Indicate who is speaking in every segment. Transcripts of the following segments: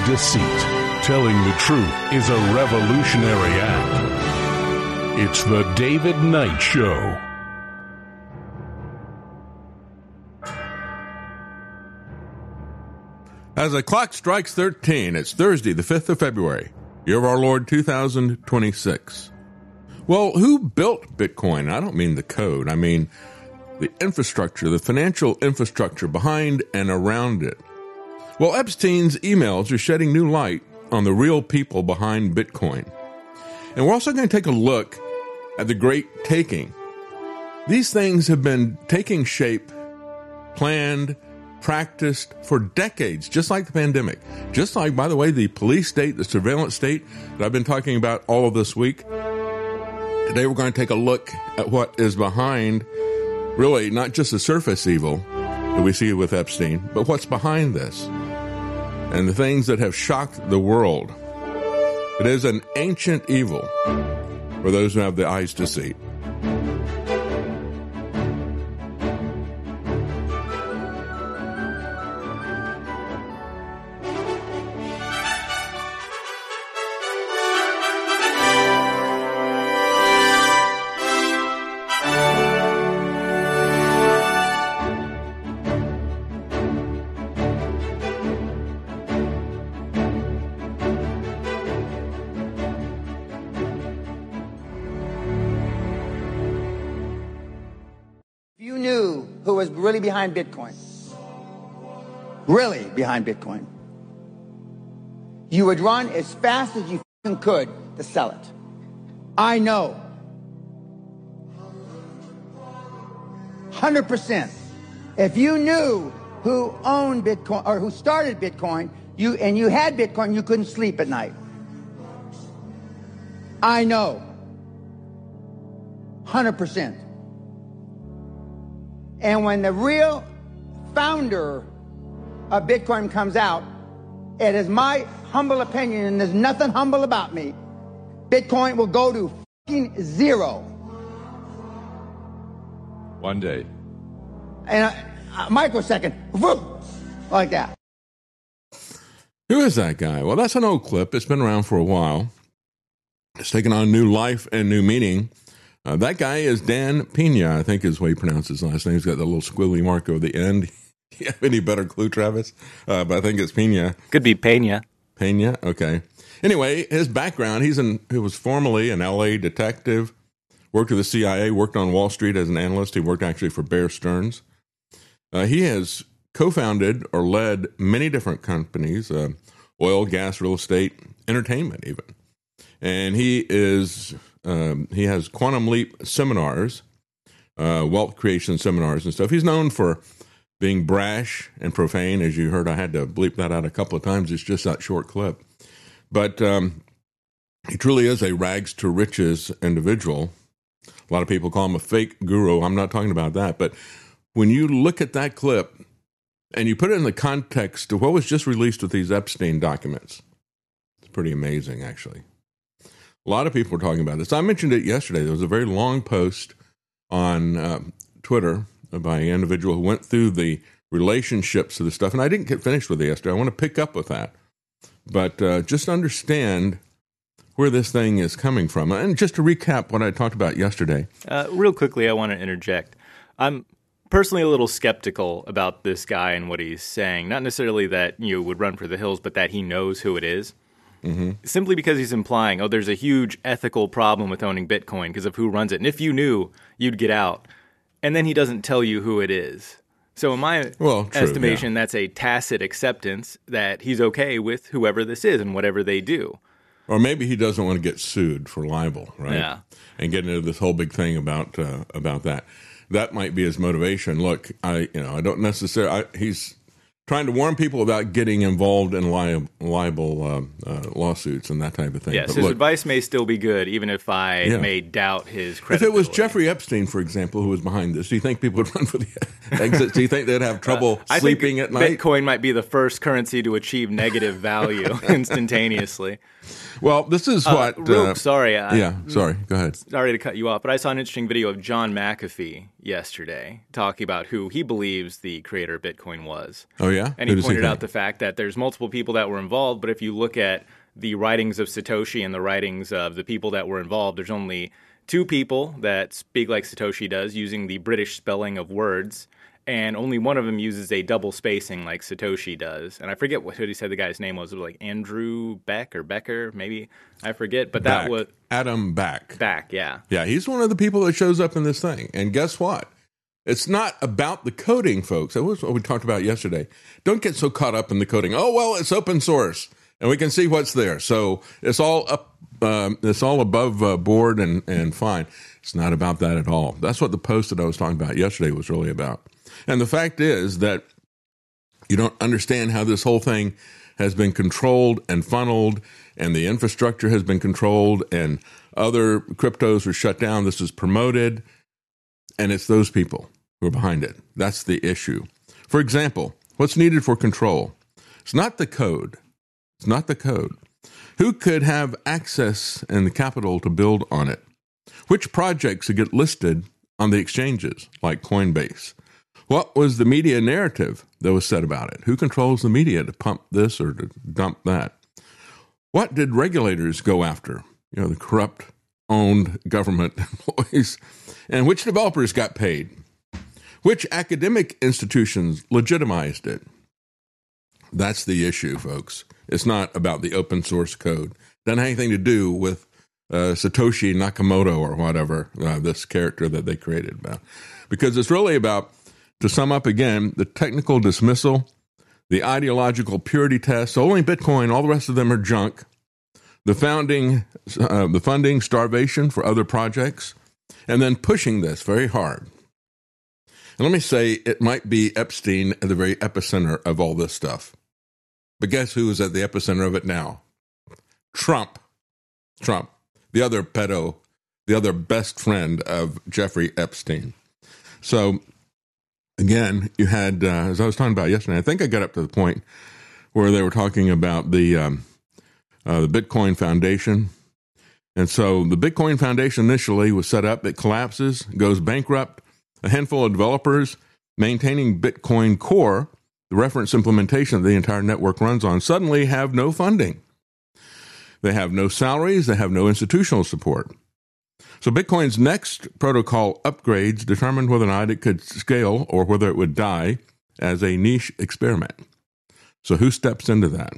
Speaker 1: deceit. Telling the truth is a revolutionary act. It's the David Knight Show.
Speaker 2: As the clock strikes 13, it's Thursday, the 5th of February, year of our Lord 2026. Well, who built Bitcoin? I don't mean the code. I mean the infrastructure, the financial infrastructure behind and around it. Well, Epstein's emails are shedding new light on the real people behind Bitcoin. And we're also going to take a look at the Great Taking. These things have been taking shape, planned, practiced for decades, just like the pandemic. Just like, by the way, the police state, the surveillance state that I've been talking about all of this week. Today we're going to take a look at what is behind, really, not just the surface evil that we see with Epstein, but what's behind this and the things that have shocked the world. It is an ancient evil for those who have the eyes to see.
Speaker 3: Really behind Bitcoin, you would run as fast as you could to sell it. I know 100%. If you knew who owned Bitcoin or who started Bitcoin, you had Bitcoin, you couldn't sleep at night. I know 100%. And when the real founder of Bitcoin comes out, it is my humble opinion, and there's nothing humble about me, Bitcoin will go to fucking zero.
Speaker 2: One day.
Speaker 3: And a microsecond, whoop, like that.
Speaker 2: Who is that guy? Well, that's an old clip. It's been around for a while. It's taken on new life and new meaning. That guy is Dan Pena, I think is the way he pronounces his last name. He's got the little squiggly mark over the end. Do you have any better clue, Travis? But I think it's Pena.
Speaker 4: Could be Pena.
Speaker 2: Pena? Okay. Anyway, his background, he was formerly an L.A. detective, worked with the CIA, worked on Wall Street as an analyst. He worked actually for Bear Stearns. He has co-founded or led many different companies, oil, gas, real estate, entertainment even. And he has Quantum Leap seminars, wealth creation seminars and stuff. He's known for being brash and profane. As you heard, I had to bleep that out a couple of times. It's just that short clip. But he truly is a rags to riches individual. A lot of people call him a fake guru. I'm not talking about that. But when you look at that clip and you put it in the context of what was just released with these Epstein documents, it's pretty amazing, actually. A lot of people were talking about this. I mentioned it yesterday. There was a very long post on Twitter by an individual who went through the relationships of the stuff. And I didn't get finished with it yesterday. I want to pick up with that. But just understand where this thing is coming from. And just to recap what I talked about yesterday.
Speaker 4: Real quickly, I want to interject. I'm personally a little skeptical about this guy and what he's saying. Not necessarily that you would run for the hills, but that he knows who it is. Mm-hmm. Simply because he's implying, there's a huge ethical problem with owning Bitcoin because of who runs it. And if you knew, you'd get out. And then he doesn't tell you who it is. So in my estimation, that's a tacit acceptance that he's okay with whoever this is and whatever they do.
Speaker 2: Or maybe he doesn't want to get sued for libel, right?
Speaker 4: Yeah.
Speaker 2: And get into this whole big thing about that. That might be his motivation. Look, I don't necessarily. He's trying to warn people about getting involved in libel lawsuits and that type of thing.
Speaker 4: Yes,
Speaker 2: but
Speaker 4: his
Speaker 2: look,
Speaker 4: advice may still be good, even if I may doubt his credibility.
Speaker 2: If it was Jeffrey Epstein, for example, who was behind this, do you think people would run for the exits? Do you think they'd have trouble sleeping at night?
Speaker 4: Bitcoin might be the first currency to achieve negative value instantaneously.
Speaker 2: Well, this is what...
Speaker 4: sorry.
Speaker 2: Sorry. Go ahead.
Speaker 4: Sorry to cut you off, but I saw an interesting video of John McAfee yesterday talking about who he believes the creator of Bitcoin was.
Speaker 2: Oh, yeah?
Speaker 4: And he pointed out the fact that there's multiple people that were involved, but if you look at the writings of Satoshi and the writings of the people that were involved, there's only 2 people that speak like Satoshi does, using the British spelling of words, and only one of them uses a double spacing like Satoshi does. And I forget what he said the guy's name was. It was like Andrew Beck or Becker, maybe. I forget. But that was...
Speaker 2: Adam Back.
Speaker 4: Back, yeah.
Speaker 2: Yeah, he's one of the people that shows up in this thing. And guess what? It's not about the coding, folks. That was what we talked about yesterday. Don't get so caught up in the coding. Oh, well, it's open source, and we can see what's there. So it's all up. It's all above board and fine. It's not about that at all. That's what the post that I was talking about yesterday was really about. And the fact is that you don't understand how this whole thing has been controlled and funneled, and the infrastructure has been controlled, and other cryptos are shut down. This is promoted, and it's those people who are behind it. That's the issue. For example, what's needed for control? It's not the code. It's not the code. Who could have access and the capital to build on it? Which projects would get listed on the exchanges like Coinbase? What was the media narrative that was said about it? Who controls the media to pump this or to dump that? What did regulators go after? The corrupt-owned government employees. And which developers got paid? Which academic institutions legitimized it? That's the issue, folks. It's not about the open source code. It doesn't have anything to do with Satoshi Nakamoto or whatever, this character that they created about. Because it's really about, to sum up again, the technical dismissal, the ideological purity test. So only Bitcoin, all the rest of them are junk. The funding starvation for other projects, and then pushing this very hard. And let me say, it might be Epstein at the very epicenter of all this stuff. But guess who is at the epicenter of it now? Trump, the other pedo, the other best friend of Jeffrey Epstein. So, again, you had, as I was talking about yesterday, I think I got up to the point where they were talking about the Bitcoin Foundation. And so the Bitcoin Foundation initially was set up. It collapses, goes bankrupt. A handful of developers maintaining Bitcoin Core, the reference implementation that the entire network runs on, suddenly have no funding. They have no salaries. They have no institutional support. So Bitcoin's next protocol upgrades determined whether or not it could scale or whether it would die as a niche experiment. So who steps into that?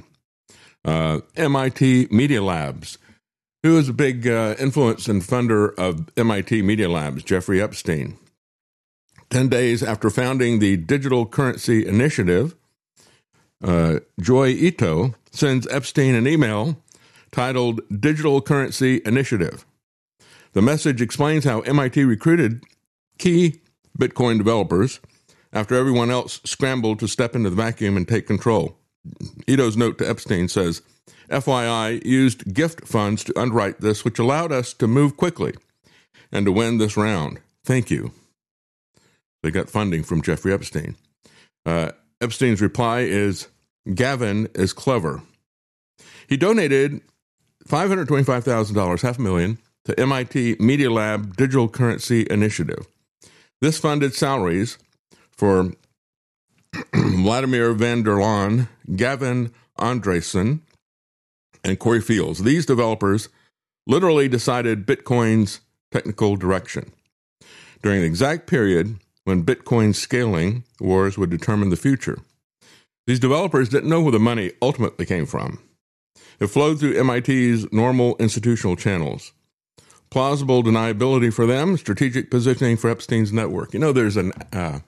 Speaker 2: MIT Media Labs. Who is a big influence and funder of MIT Media Labs? Jeffrey Epstein. 10 days after founding the Digital Currency Initiative, Joy Ito sends Epstein an email titled Digital Currency Initiative. The message explains how MIT recruited key Bitcoin developers after everyone else scrambled to step into the vacuum and take control. Ito's note to Epstein says, FYI used gift funds to underwrite this, which allowed us to move quickly and to win this round. Thank you. They got funding from Jeffrey Epstein. Epstein's reply is, Gavin is clever. He donated $525,000, $500,000, to MIT Media Lab Digital Currency Initiative. This funded salaries for Vladimir van der Laan, Gavin Andresen, and Corey Fields. These developers literally decided Bitcoin's technical direction. During the exact period when Bitcoin scaling wars would determine the future. These developers didn't know where the money ultimately came from. It flowed through MIT's normal institutional channels. Plausible deniability for them, strategic positioning for Epstein's network. There's an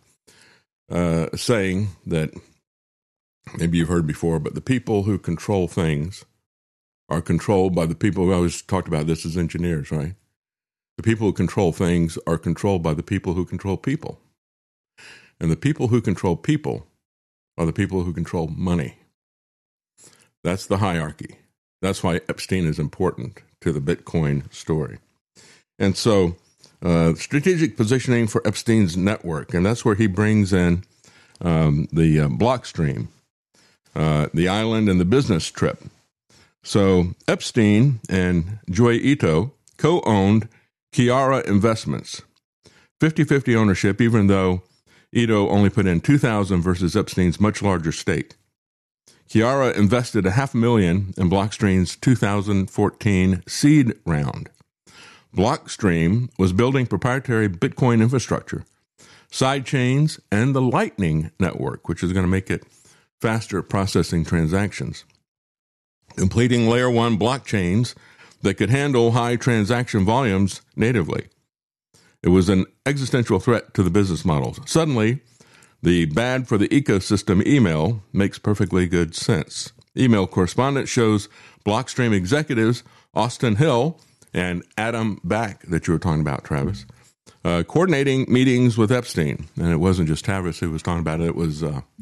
Speaker 2: saying that maybe you've heard before, but the people who control things are controlled by the people. We always talked about this as engineers, right? The people who control things are controlled by the people who control people. And the people who control people are the people who control money. That's the hierarchy. That's why Epstein is important to the Bitcoin story. And so strategic positioning for Epstein's network. And that's where he brings in the Blockstream, the island, and the business trip. So Epstein and Joi Ito co-owned Chiara Investments, 50-50 ownership, even though Ito only put in $2,000 versus Epstein's much larger stake. Chiara invested $500,000 in Blockstream's 2014 seed round. Blockstream was building proprietary Bitcoin infrastructure, sidechains, and the Lightning Network, which is going to make it faster processing transactions, completing layer 1 blockchains that could handle high transaction volumes natively. It was an existential threat to the business models. Suddenly, the bad for the ecosystem email makes perfectly good sense. Email correspondence shows Blockstream executives Austin Hill and Adam Back that you were talking about, Travis, coordinating meetings with Epstein. And it wasn't just Travis who was talking about it. It was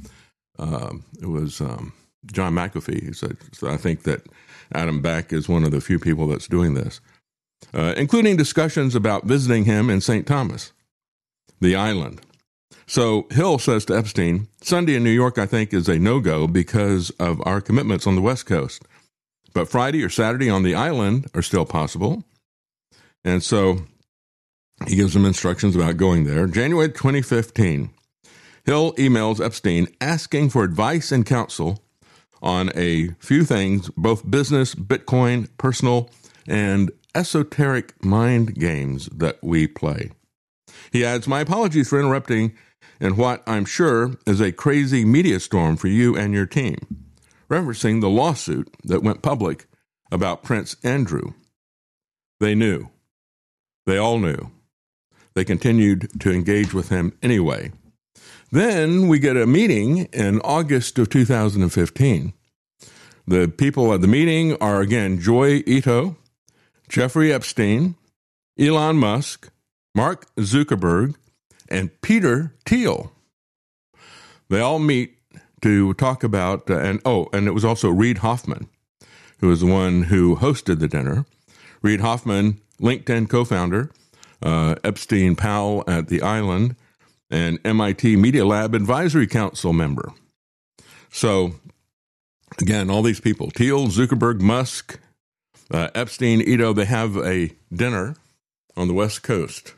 Speaker 2: John McAfee. So I think that Adam Back is one of the few people that's doing this, including discussions about visiting him in St. Thomas, the island. So Hill says to Epstein, Sunday in New York, I think, is a no-go because of our commitments on the West Coast. But Friday or Saturday on the island are still possible. And so he gives them instructions about going there. January 2015, Hill emails Epstein asking for advice and counsel on a few things, both business, Bitcoin, personal, and esoteric mind games that we play. He adds, my apologies for interrupting in what I'm sure is a crazy media storm for you and your team, referencing the lawsuit that went public about Prince Andrew. They knew. They all knew. They continued to engage with him anyway. Then we get a meeting in August of 2015. The people at the meeting are, again, Joi Ito, Jeffrey Epstein, Elon Musk, Mark Zuckerberg, and Peter Thiel. They all meet to talk about, and it was also Reid Hoffman, who was the one who hosted the dinner. Reid Hoffman, LinkedIn co-founder, Epstein pal at the island, and MIT Media Lab Advisory Council member. So, again, all these people, Thiel, Zuckerberg, Musk, Epstein, Ito, they have a dinner on the West Coast.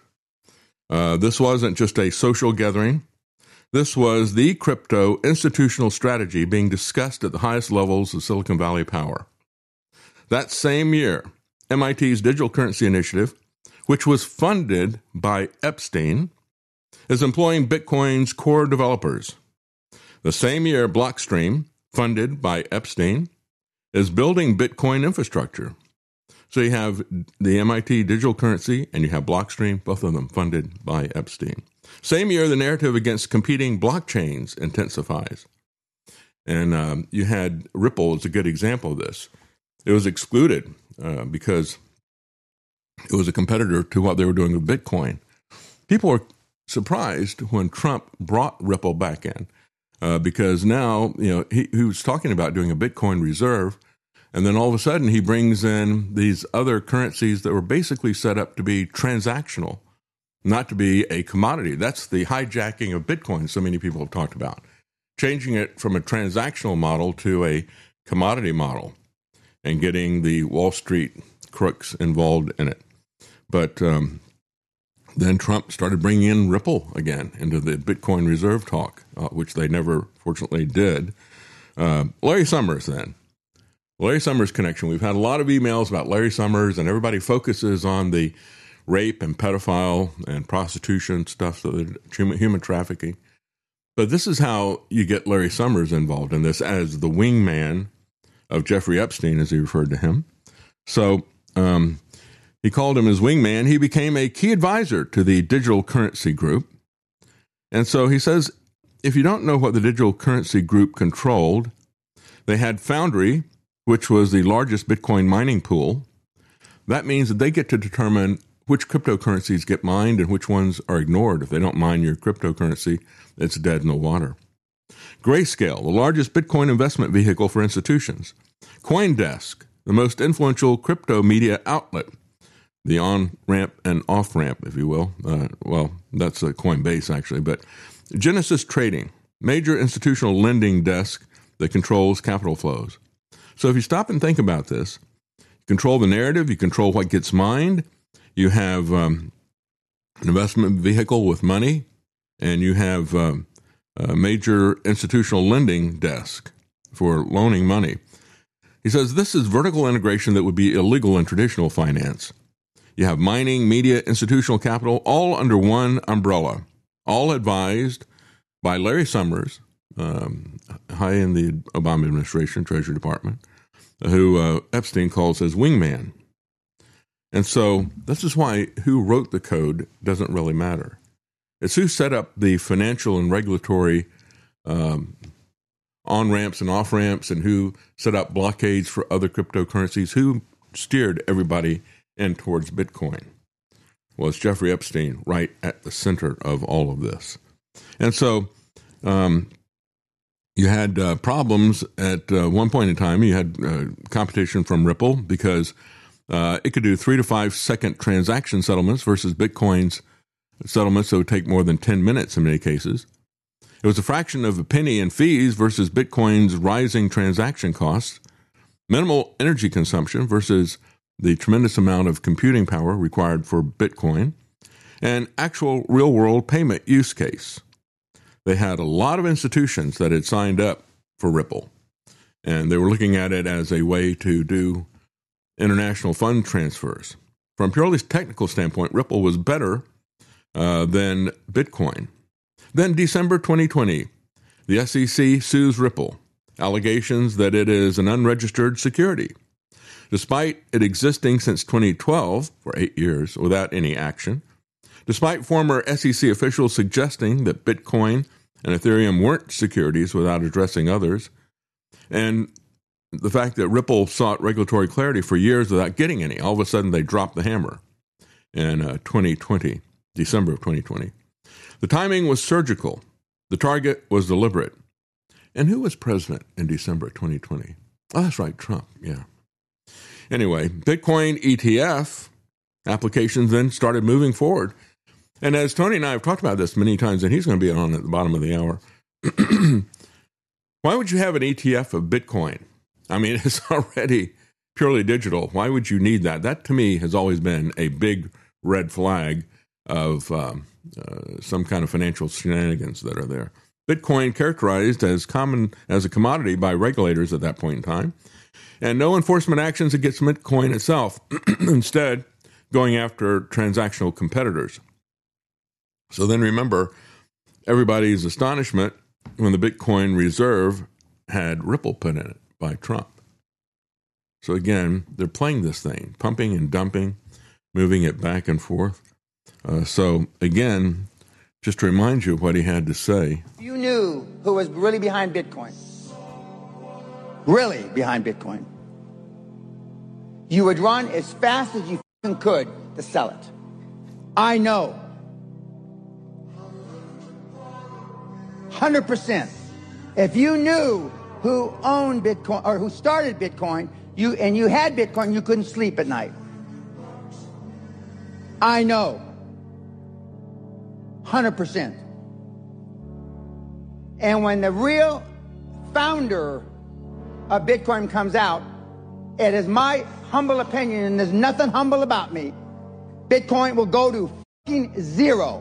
Speaker 2: This wasn't just a social gathering. This was the crypto institutional strategy being discussed at the highest levels of Silicon Valley power. That same year, MIT's Digital Currency Initiative, which was funded by Epstein, is employing Bitcoin's core developers. The same year, Blockstream, funded by Epstein, is building Bitcoin infrastructure. So you have the MIT Digital Currency and you have Blockstream, both of them funded by Epstein. Same year, the narrative against competing blockchains intensifies. And you had Ripple as a good example of this. It was excluded because it was a competitor to what they were doing with Bitcoin. People were surprised when Trump brought Ripple back in because now, he was talking about doing a Bitcoin reserve. And then all of a sudden, he brings in these other currencies that were basically set up to be transactional, not to be a commodity. That's the hijacking of Bitcoin so many people have talked about, changing it from a transactional model to a commodity model and getting the Wall Street crooks involved in it. But then Trump started bringing in Ripple again into the Bitcoin reserve talk, which they never, fortunately, did. Larry Summers then. Larry Summers connection. We've had a lot of emails about Larry Summers, and everybody focuses on the rape and pedophile and prostitution stuff, so the human trafficking. But this is how you get Larry Summers involved in this as the wingman of Jeffrey Epstein, as he referred to him. So he called him his wingman. He became a key advisor to the Digital Currency Group. And so he says, if you don't know what the Digital Currency Group controlled, they had Foundry, which was the largest Bitcoin mining pool. That means that they get to determine which cryptocurrencies get mined and which ones are ignored. If they don't mine your cryptocurrency, it's dead in the water. Grayscale, the largest Bitcoin investment vehicle for institutions. CoinDesk, the most influential crypto media outlet. the on-ramp and off-ramp, if you will. That's a Coinbase, actually. But Genesis Trading, major institutional lending desk that controls capital flows. So if you stop and think about this, you control the narrative, you control what gets mined, you have an investment vehicle with money, and you have a major institutional lending desk for loaning money. He says this is vertical integration that would be illegal in traditional finance. You have mining, media, institutional capital, all under one umbrella, all advised by Larry Summers, high in the Obama administration, Treasury Department, who Epstein calls his wingman. And so this is why who wrote the code doesn't really matter. It's who set up the financial and regulatory on-ramps and off-ramps, and who set up blockades for other cryptocurrencies, who steered everybody in towards Bitcoin. Well, it's Jeffrey Epstein right at the center of all of this. And so you had problems at one point in time. You had competition from Ripple because it could do 3 to 5 second transaction settlements versus Bitcoin's settlements that would take more than 10 minutes in many cases. It was a fraction of a penny in fees versus Bitcoin's rising transaction costs, minimal energy consumption versus the tremendous amount of computing power required for Bitcoin, and actual real-world payment use case. They had a lot of institutions that had signed up for Ripple, and they were looking at it as a way to do international fund transfers. From a purely technical standpoint, Ripple was better than Bitcoin. Then December 2020, the SEC sues Ripple, allegations that it is an unregistered security. Despite it existing since 2012, for 8 years, without any action, despite former SEC officials suggesting that Bitcoin and Ethereum weren't securities without addressing others, and the fact that Ripple sought regulatory clarity for years without getting any, all of a sudden they dropped the hammer in 2020, December of 2020. The timing was surgical. The target was deliberate. And who was president in December of 2020? Oh, that's right, Trump, yeah. Anyway, Bitcoin ETF applications then started moving forward. And as Tony and I have talked about this many times, and he's going to be on at the bottom of the hour, why would you have an ETF of Bitcoin? I mean, it's already purely digital. Why would you need that? That, to me, has always been a big red flag of some kind of financial shenanigans that are there. Bitcoin characterized as common as a commodity by regulators at that point in time, and no enforcement actions against Bitcoin itself, instead going after transactional competitors. So then remember everybody's astonishment when the Bitcoin reserve had Ripple put in it by Trump. So again, they're playing this thing, pumping and dumping, moving it back and forth. So again, just to remind you of what he had to say.
Speaker 3: You knew who was really behind Bitcoin. Really behind Bitcoin. You would run as fast as you could to sell it. I know. 100%. If you knew who owned Bitcoin or who started Bitcoin, you had Bitcoin, you couldn't sleep at night. I know. 100%. And when the real founder of Bitcoin comes out, it is my humble opinion, and there's nothing humble about me, Bitcoin will go to fucking zero.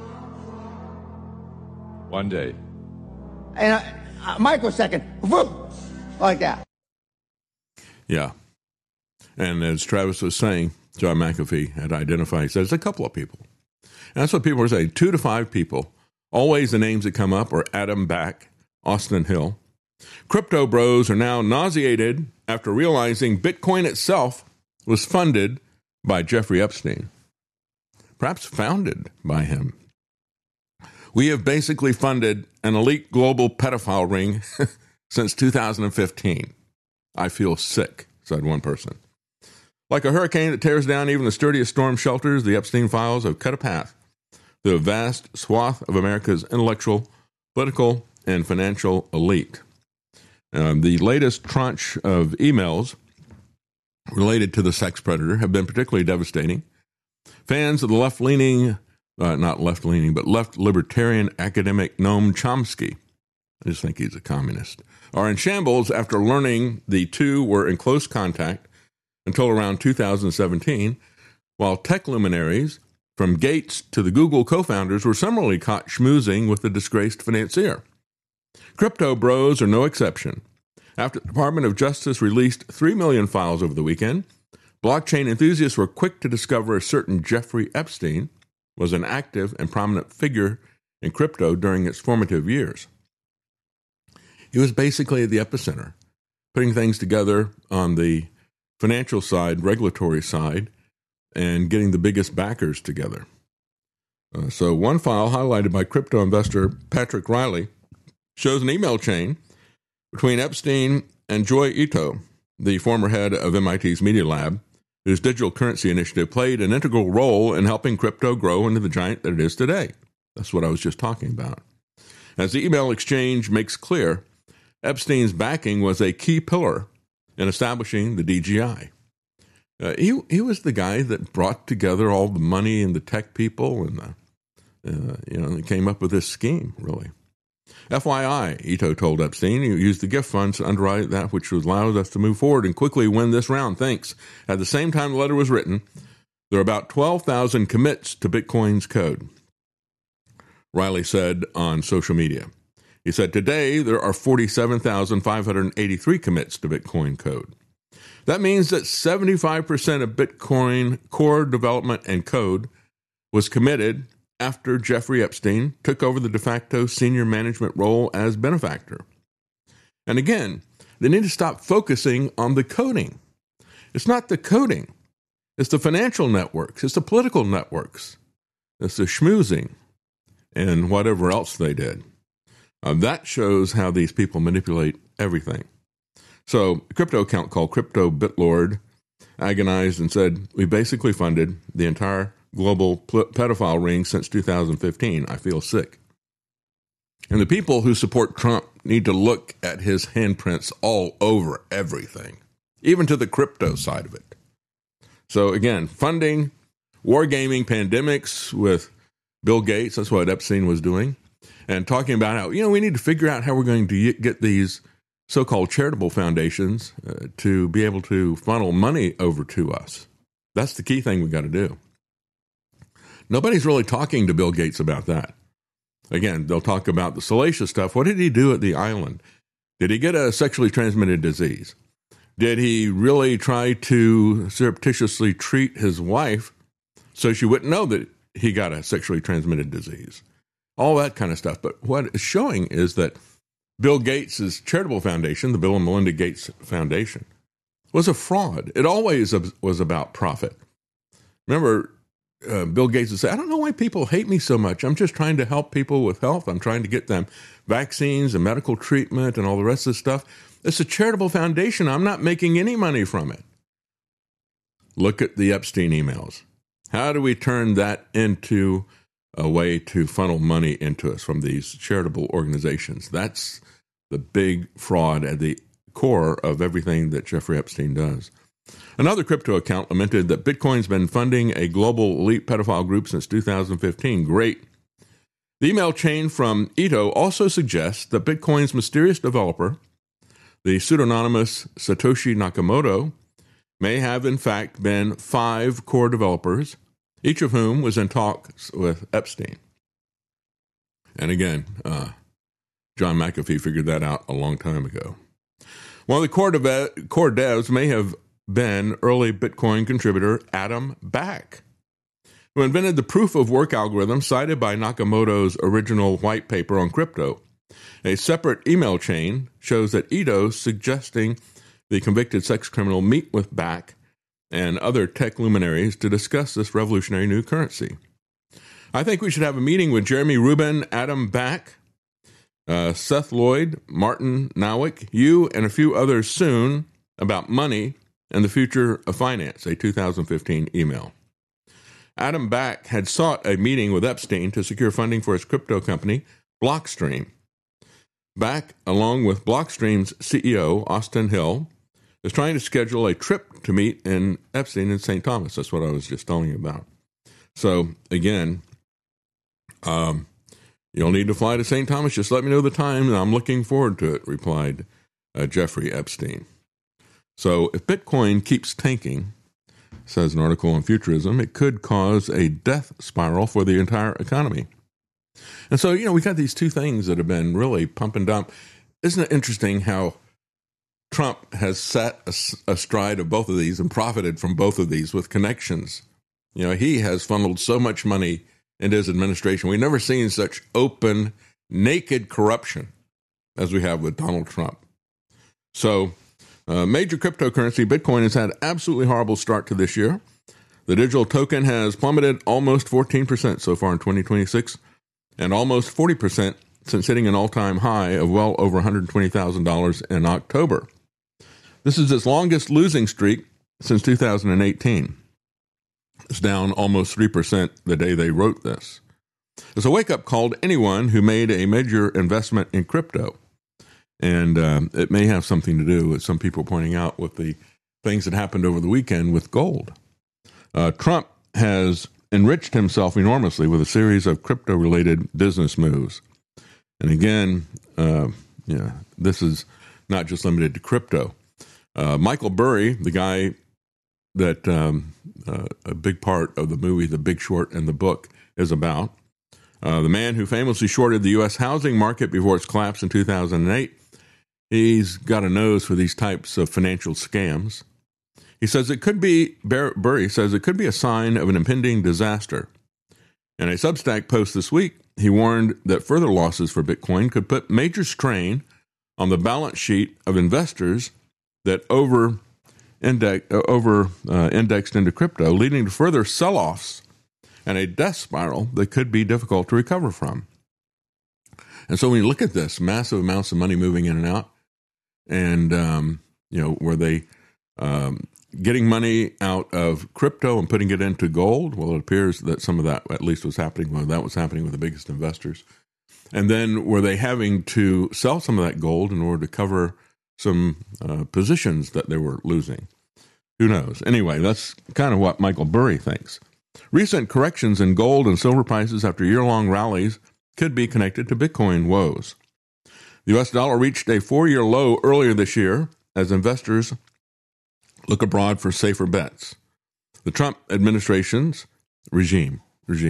Speaker 5: One day.
Speaker 3: In a microsecond, whoop, like that.
Speaker 2: Yeah. And as Travis was saying, John McAfee had identified, he says, a couple of people. And that's what people are saying, 2 to 5 people. Always the names that come up are Adam Back, Austin Hill. Crypto bros are now nauseated after realizing Bitcoin itself was funded by Jeffrey Epstein, perhaps founded by him. We have basically funded an elite global pedophile ring since 2015. I feel sick, said one person. Like a hurricane that tears down even the sturdiest storm shelters, the Epstein files have cut a path through a vast swath of America's intellectual, political, and financial elite. The latest tranche of emails related to the sex predator have been particularly devastating. Fans of the left-leaning, not left-leaning, but left-libertarian academic Noam Chomsky, I just think he's a communist, are in shambles after learning the two were in close contact until around 2017, while tech luminaries from Gates to the Google co-founders were similarly caught schmoozing with the disgraced financier. Crypto bros are no exception. After the Department of Justice released 3 million files over the weekend, blockchain enthusiasts were quick to discover a certain Jeffrey Epstein was an active and prominent figure in crypto during its formative years. He was basically at the epicenter, putting things together on the financial side, regulatory side, and getting the biggest backers together. So one file highlighted by crypto investor Patrick Riley shows an email chain between Epstein and Joi Ito, the former head of MIT's Media Lab, whose digital currency initiative played an integral role in helping crypto grow into the giant that it is today. That's what I was just talking about. As the email exchange makes clear, Epstein's backing was a key pillar in establishing the DGI. He was the guy that brought together all the money and the tech people, and they came up with this scheme, really. FYI, Ito told Epstein, you used the gift funds to underwrite that which allowed us to move forward and quickly win this round. Thanks. At the same time the letter was written, there are about 12,000 commits to Bitcoin's code, Riley said on social media. He said, today there are 47,583 commits to Bitcoin code. That means that 75% of Bitcoin core development and code was committed after Jeffrey Epstein took over the de facto senior management role as benefactor. And again, they need to stop focusing on the coding. It's not the coding. It's the financial networks. It's the political networks. It's the schmoozing and whatever else they did. That shows how these people manipulate everything. So a crypto account called Crypto Bitlord agonized and said, we basically funded the entire global pedophile ring since 2015. I feel sick. And the people who support Trump need to look at his handprints all over everything, even to the crypto side of it. So again, funding, wargaming pandemics with Bill Gates, that's what Epstein was doing, and talking about how, we need to figure out how we're going to get these so-called charitable foundations to be able to funnel money over to us. That's the key thing we got to do. Nobody's really talking to Bill Gates about that. Again, they'll talk about the salacious stuff. What did he do at the island? Did he get a sexually transmitted disease? Did he really try to surreptitiously treat his wife so she wouldn't know that he got a sexually transmitted disease? All that kind of stuff. But what it's showing is that Bill Gates' charitable foundation, the Bill and Melinda Gates Foundation, was a fraud. It always was about profit. Remember, Bill Gates would say, I don't know why people hate me so much. I'm just trying to help people with health. I'm trying to get them vaccines and medical treatment and all the rest of the stuff. It's a charitable foundation. I'm not making any money from it. Look at the Epstein emails. How do we turn that into a way to funnel money into us from these charitable organizations? That's the big fraud at the core of everything that Jeffrey Epstein does. Another crypto account lamented that Bitcoin's been funding a global elite pedophile group since 2015. Great. The email chain from Ito also suggests that Bitcoin's mysterious developer, the pseudonymous Satoshi Nakamoto, may have in fact been 5 core developers, each of whom was in talks with Epstein. And again, John McAfee figured that out a long time ago. One of the core devs may have been early Bitcoin contributor Adam Back, who invented the proof-of-work algorithm cited by Nakamoto's original white paper on crypto. A separate email chain shows that Ito suggesting the convicted sex criminal meet with Back and other tech luminaries to discuss this revolutionary new currency. I think we should have a meeting with Jeremy Rubin, Adam Back, Seth Lloyd, Martin Nowick, you, and a few others soon about money and the future of finance, a 2015 email. Adam Back had sought a meeting with Epstein to secure funding for his crypto company, Blockstream. Back, along with Blockstream's CEO, Austin Hill, is trying to schedule a trip to meet Epstein in St. Thomas. That's what I was just telling you about. So, again, you'll need to fly to St. Thomas. Just let me know the time, and I'm looking forward to it, replied Jeffrey Epstein. So if Bitcoin keeps tanking, says an article on Futurism, it could cause a death spiral for the entire economy. And so, we got these two things that have been really pump and dump. Isn't it interesting how Trump has sat astride of both of these and profited from both of these with connections? He has funneled so much money into his administration. We've never seen such open, naked corruption as we have with Donald Trump. So, major cryptocurrency, Bitcoin, has had absolutely horrible start to this year. The digital token has plummeted almost 14% so far in 2026, and almost 40% since hitting an all-time high of well over $120,000 in October. This is its longest losing streak since 2018. It's down almost 3% the day they wrote this. It's a wake-up call to anyone who made a major investment in crypto. And it may have something to do with some people pointing out with the things that happened over the weekend with gold. Trump has enriched himself enormously with a series of crypto-related business moves. And again, this is not just limited to crypto. Michael Burry, the guy that a big part of the movie The Big Short and the book is about, the man who famously shorted the U.S. housing market before its collapse in 2008, he's got a nose for these types of financial scams. He says Burry says it could be a sign of an impending disaster. In a Substack post this week, he warned that further losses for Bitcoin could put major strain on the balance sheet of investors that over-indexed into crypto, leading to further sell-offs and a death spiral that could be difficult to recover from. And so when you look at this, massive amounts of money moving in and out, and, were they getting money out of crypto and putting it into gold? Well, it appears that some of that at least was happening. Well, that was happening with the biggest investors. And then were they having to sell some of that gold in order to cover some positions that they were losing? Who knows? Anyway, that's kind of what Michael Burry thinks. Recent corrections in gold and silver prices after year-long rallies could be connected to Bitcoin woes. The U.S. dollar reached a 4-year low earlier this year as investors look abroad for safer bets. The Trump administration's regime,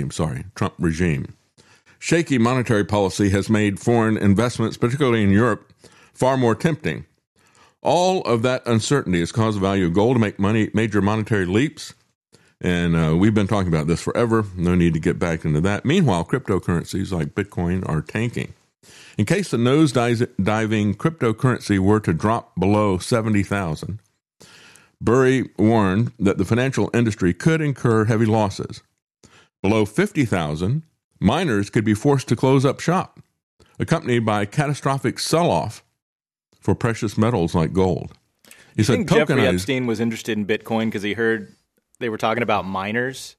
Speaker 2: shaky monetary policy has made foreign investments, particularly in Europe, far more tempting. All of that uncertainty has caused the value of gold to make major monetary leaps. And we've been talking about this forever. No need to get back into that. Meanwhile, cryptocurrencies like Bitcoin are tanking. In case the nose-diving cryptocurrency were to drop below 70,000, Burry warned that the financial industry could incur heavy losses. Below 50,000, miners could be forced to close up shop, accompanied by a catastrophic sell-off for precious metals like gold.
Speaker 4: He said, think Jeffrey Epstein was interested in Bitcoin because he heard they were talking about miners?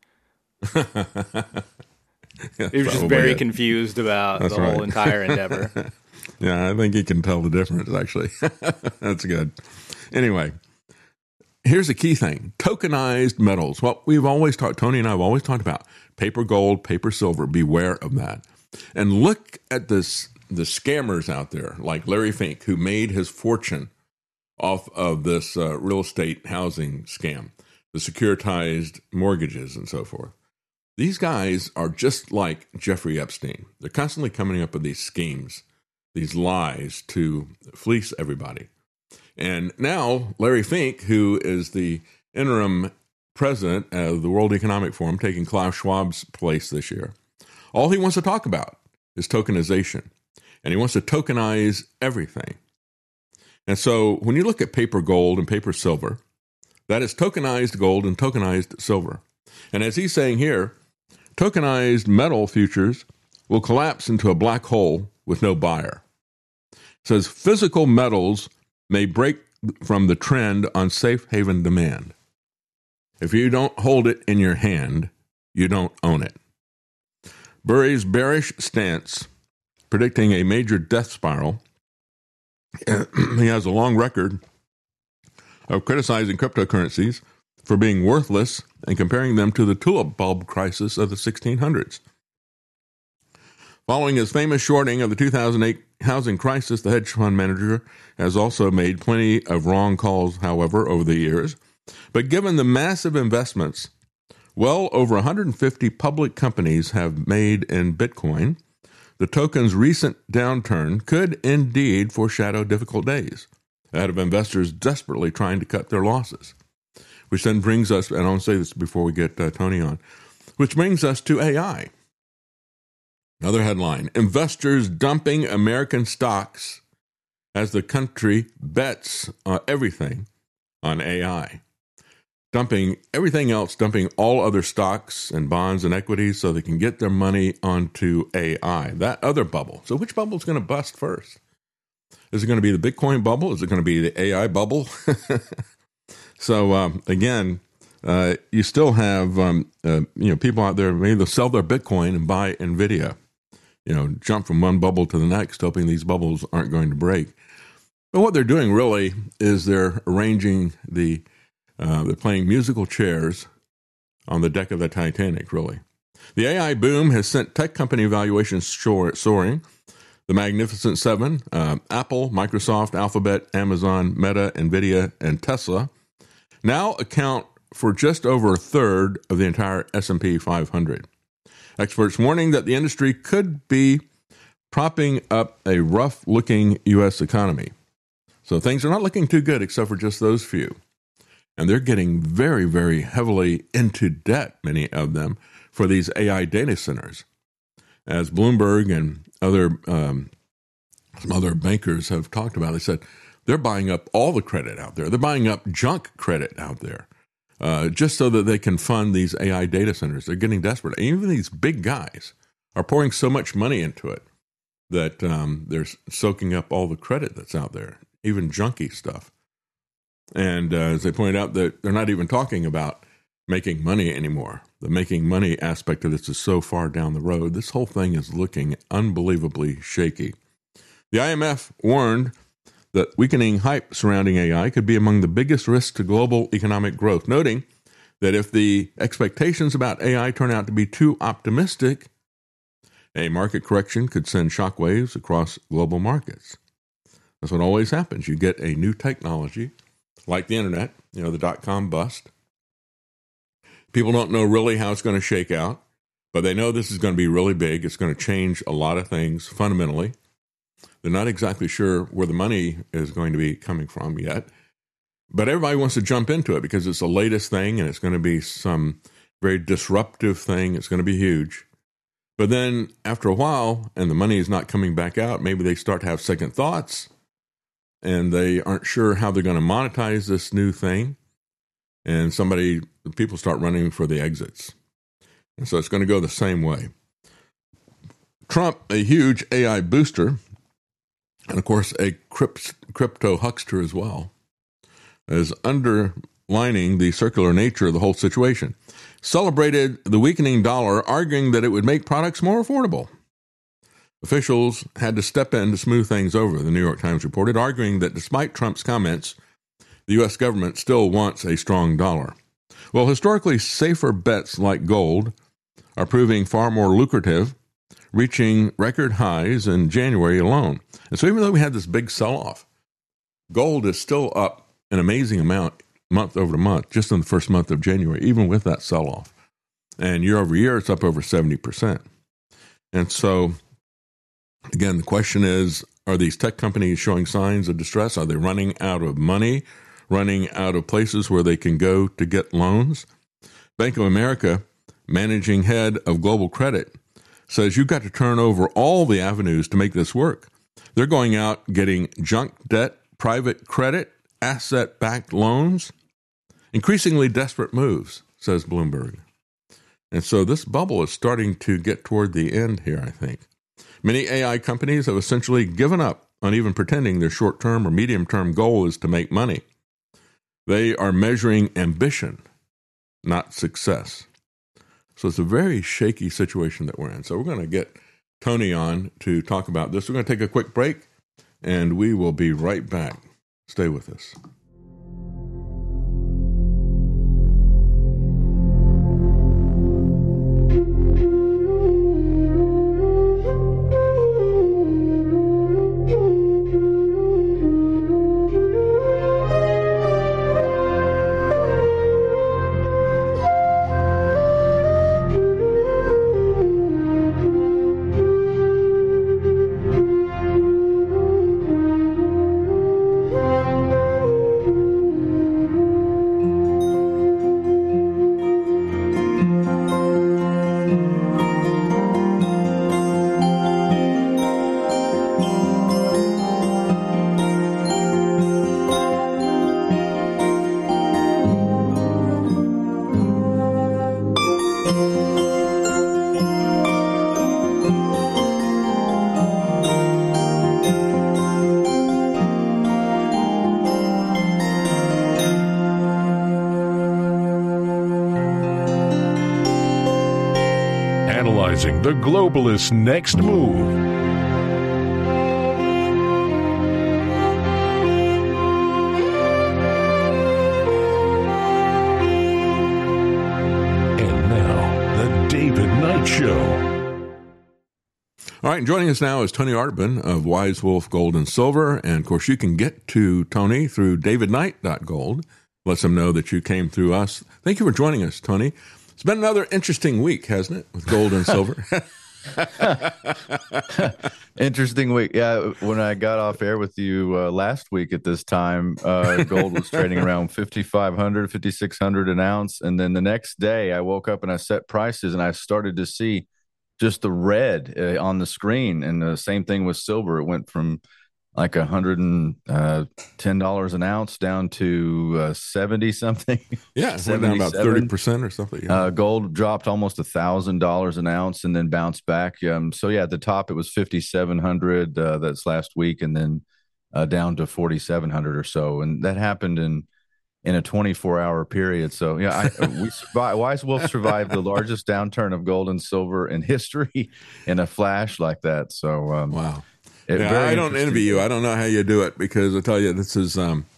Speaker 2: Yeah,
Speaker 4: he was just very confused about the whole entire endeavor.
Speaker 2: Yeah, I think he can tell the difference, actually. That's good. Anyway, here's the key thing. Tokenized metals. Well, Tony and I have always talked about paper gold, paper silver. Beware of that. And look at this, the scammers out there, like Larry Fink, who made his fortune off of this real estate housing scam, the securitized mortgages and so forth. These guys are just like Jeffrey Epstein. They're constantly coming up with these schemes, these lies to fleece everybody. And now Larry Fink, who is the interim president of the World Economic Forum, taking Klaus Schwab's place this year, all he wants to talk about is tokenization. And he wants to tokenize everything. And so when you look at paper gold and paper silver, that is tokenized gold and tokenized silver. And as he's saying here, tokenized metal futures will collapse into a black hole with no buyer. It says physical metals may break from the trend on safe haven demand. If you don't hold it in your hand, you don't own it. Burry's bearish stance, predicting a major death spiral, he has a long record of criticizing cryptocurrencies for being worthless and comparing them to the tulip bulb crisis of the 1600s. Following his famous shorting of the 2008 housing crisis, the hedge fund manager has also made plenty of wrong calls, however, over the years. But given the massive investments well over 150 public companies have made in Bitcoin, the token's recent downturn could indeed foreshadow difficult days ahead of investors desperately trying to cut their losses. Which then brings us, and I'll say this before we get Tony on, which brings us to AI. Another headline, investors dumping American stocks as the country bets everything on AI. Dumping everything else, dumping all other stocks and bonds and equities so they can get their money onto AI, that other bubble. So which bubble is going to bust first? Is it going to be the Bitcoin bubble? Is it going to be the AI bubble? So again, you still have people out there, maybe they'll sell their Bitcoin and buy NVIDIA. Jump from one bubble to the next, hoping these bubbles aren't going to break. But what they're doing really is they're arranging they're playing musical chairs on the deck of the Titanic, really. The AI boom has sent tech company valuations soaring. The Magnificent Seven, Apple, Microsoft, Alphabet, Amazon, Meta, NVIDIA, and Tesla, now account for just over a third of the entire S&P 500. Experts warning that the industry could be propping up a rough-looking U.S. economy. So things are not looking too good except for just those few. And they're getting very, very heavily into debt, many of them, for these AI data centers. As Bloomberg and some other bankers have talked about, they said they're buying up all the credit out there. They're buying up junk credit out there. Just so that they can fund these AI data centers. They're getting desperate. And even these big guys are pouring so much money into it that they're soaking up all the credit that's out there, even junky stuff. And as they point out, that they're not even talking about making money anymore. The making money aspect of this is so far down the road. This whole thing is looking unbelievably shaky. The IMF warned that weakening hype surrounding AI could be among the biggest risks to global economic growth, noting that if the expectations about AI turn out to be too optimistic, a market correction could send shockwaves across global markets. That's what always happens. You get a new technology, like the internet, the dot-com bust. People don't know really how it's going to shake out, but they know this is going to be really big. It's going to change a lot of things fundamentally. They're not exactly sure where the money is going to be coming from yet, but everybody wants to jump into it because it's the latest thing and it's going to be some very disruptive thing. It's going to be huge. But then after a while, and the money is not coming back out, maybe they start to have second thoughts and they aren't sure how they're going to monetize this new thing. And people start running for the exits. And so it's going to go the same way. Trump, a huge AI booster, and of course a crypto huckster as well, is underlining the circular nature of the whole situation. Celebrated the weakening dollar, arguing that it would make products more affordable. Officials had to step in to smooth things over, the New York Times reported, arguing that despite Trump's comments, the U.S. government still wants a strong dollar. Well, historically safer bets like gold are proving far more lucrative, reaching record highs in January alone. And so even though we had this big sell-off, gold is still up an amazing amount month over month, just in the first month of January, even with that sell-off. And year over year, it's up over 70%. And so, again, the question is, are these tech companies showing signs of distress? Are they running out of money, running out of places where they can go to get loans? Bank of America, managing head of global credit, says you've got to turn over all the avenues to make this work. They're going out getting junk debt, private credit, asset-backed loans, increasingly desperate moves, says Bloomberg. And so this bubble is starting to get toward the end here, I think. Many AI companies have essentially given up on even pretending their short-term or medium-term goal is to make money. They are measuring ambition, not success. So it's a very shaky situation that we're in. So we're going to get Tony on to talk about this. We're going to take a quick break, and we will be right back. Stay with us.
Speaker 1: analyzing the globalists' next move. And now, the David Knight Show.
Speaker 2: All right, joining us now is Tony Artman of Wise Wolf Gold and Silver. And, of course, you can get to Tony through davidknight.gold. Lets them know that you came through us. Thank you for joining us, Tony. It's been another interesting week, hasn't it, with gold and silver?
Speaker 5: Interesting week. Yeah, when I got off air with you last week at this time, gold was trading around 5,500, 5,600 an ounce. And then the next day I woke up and I set prices and I started to see just the red on the screen. And the same thing with silver. It went from like $110 an ounce down to 70 something.
Speaker 2: Yeah, it went down about 30% or something. Yeah.
Speaker 5: Gold dropped almost $1,000 an ounce and then bounced back. So yeah, at the top it was 5,700 that's last week, and then down to 4,700 or so, and that happened in a 24-hour period. So yeah, Wise Wolf survived the largest downturn of gold and silver in history in a flash like that. So
Speaker 2: wow. I don't envy you. I don't know how you do it, because I tell you, this is,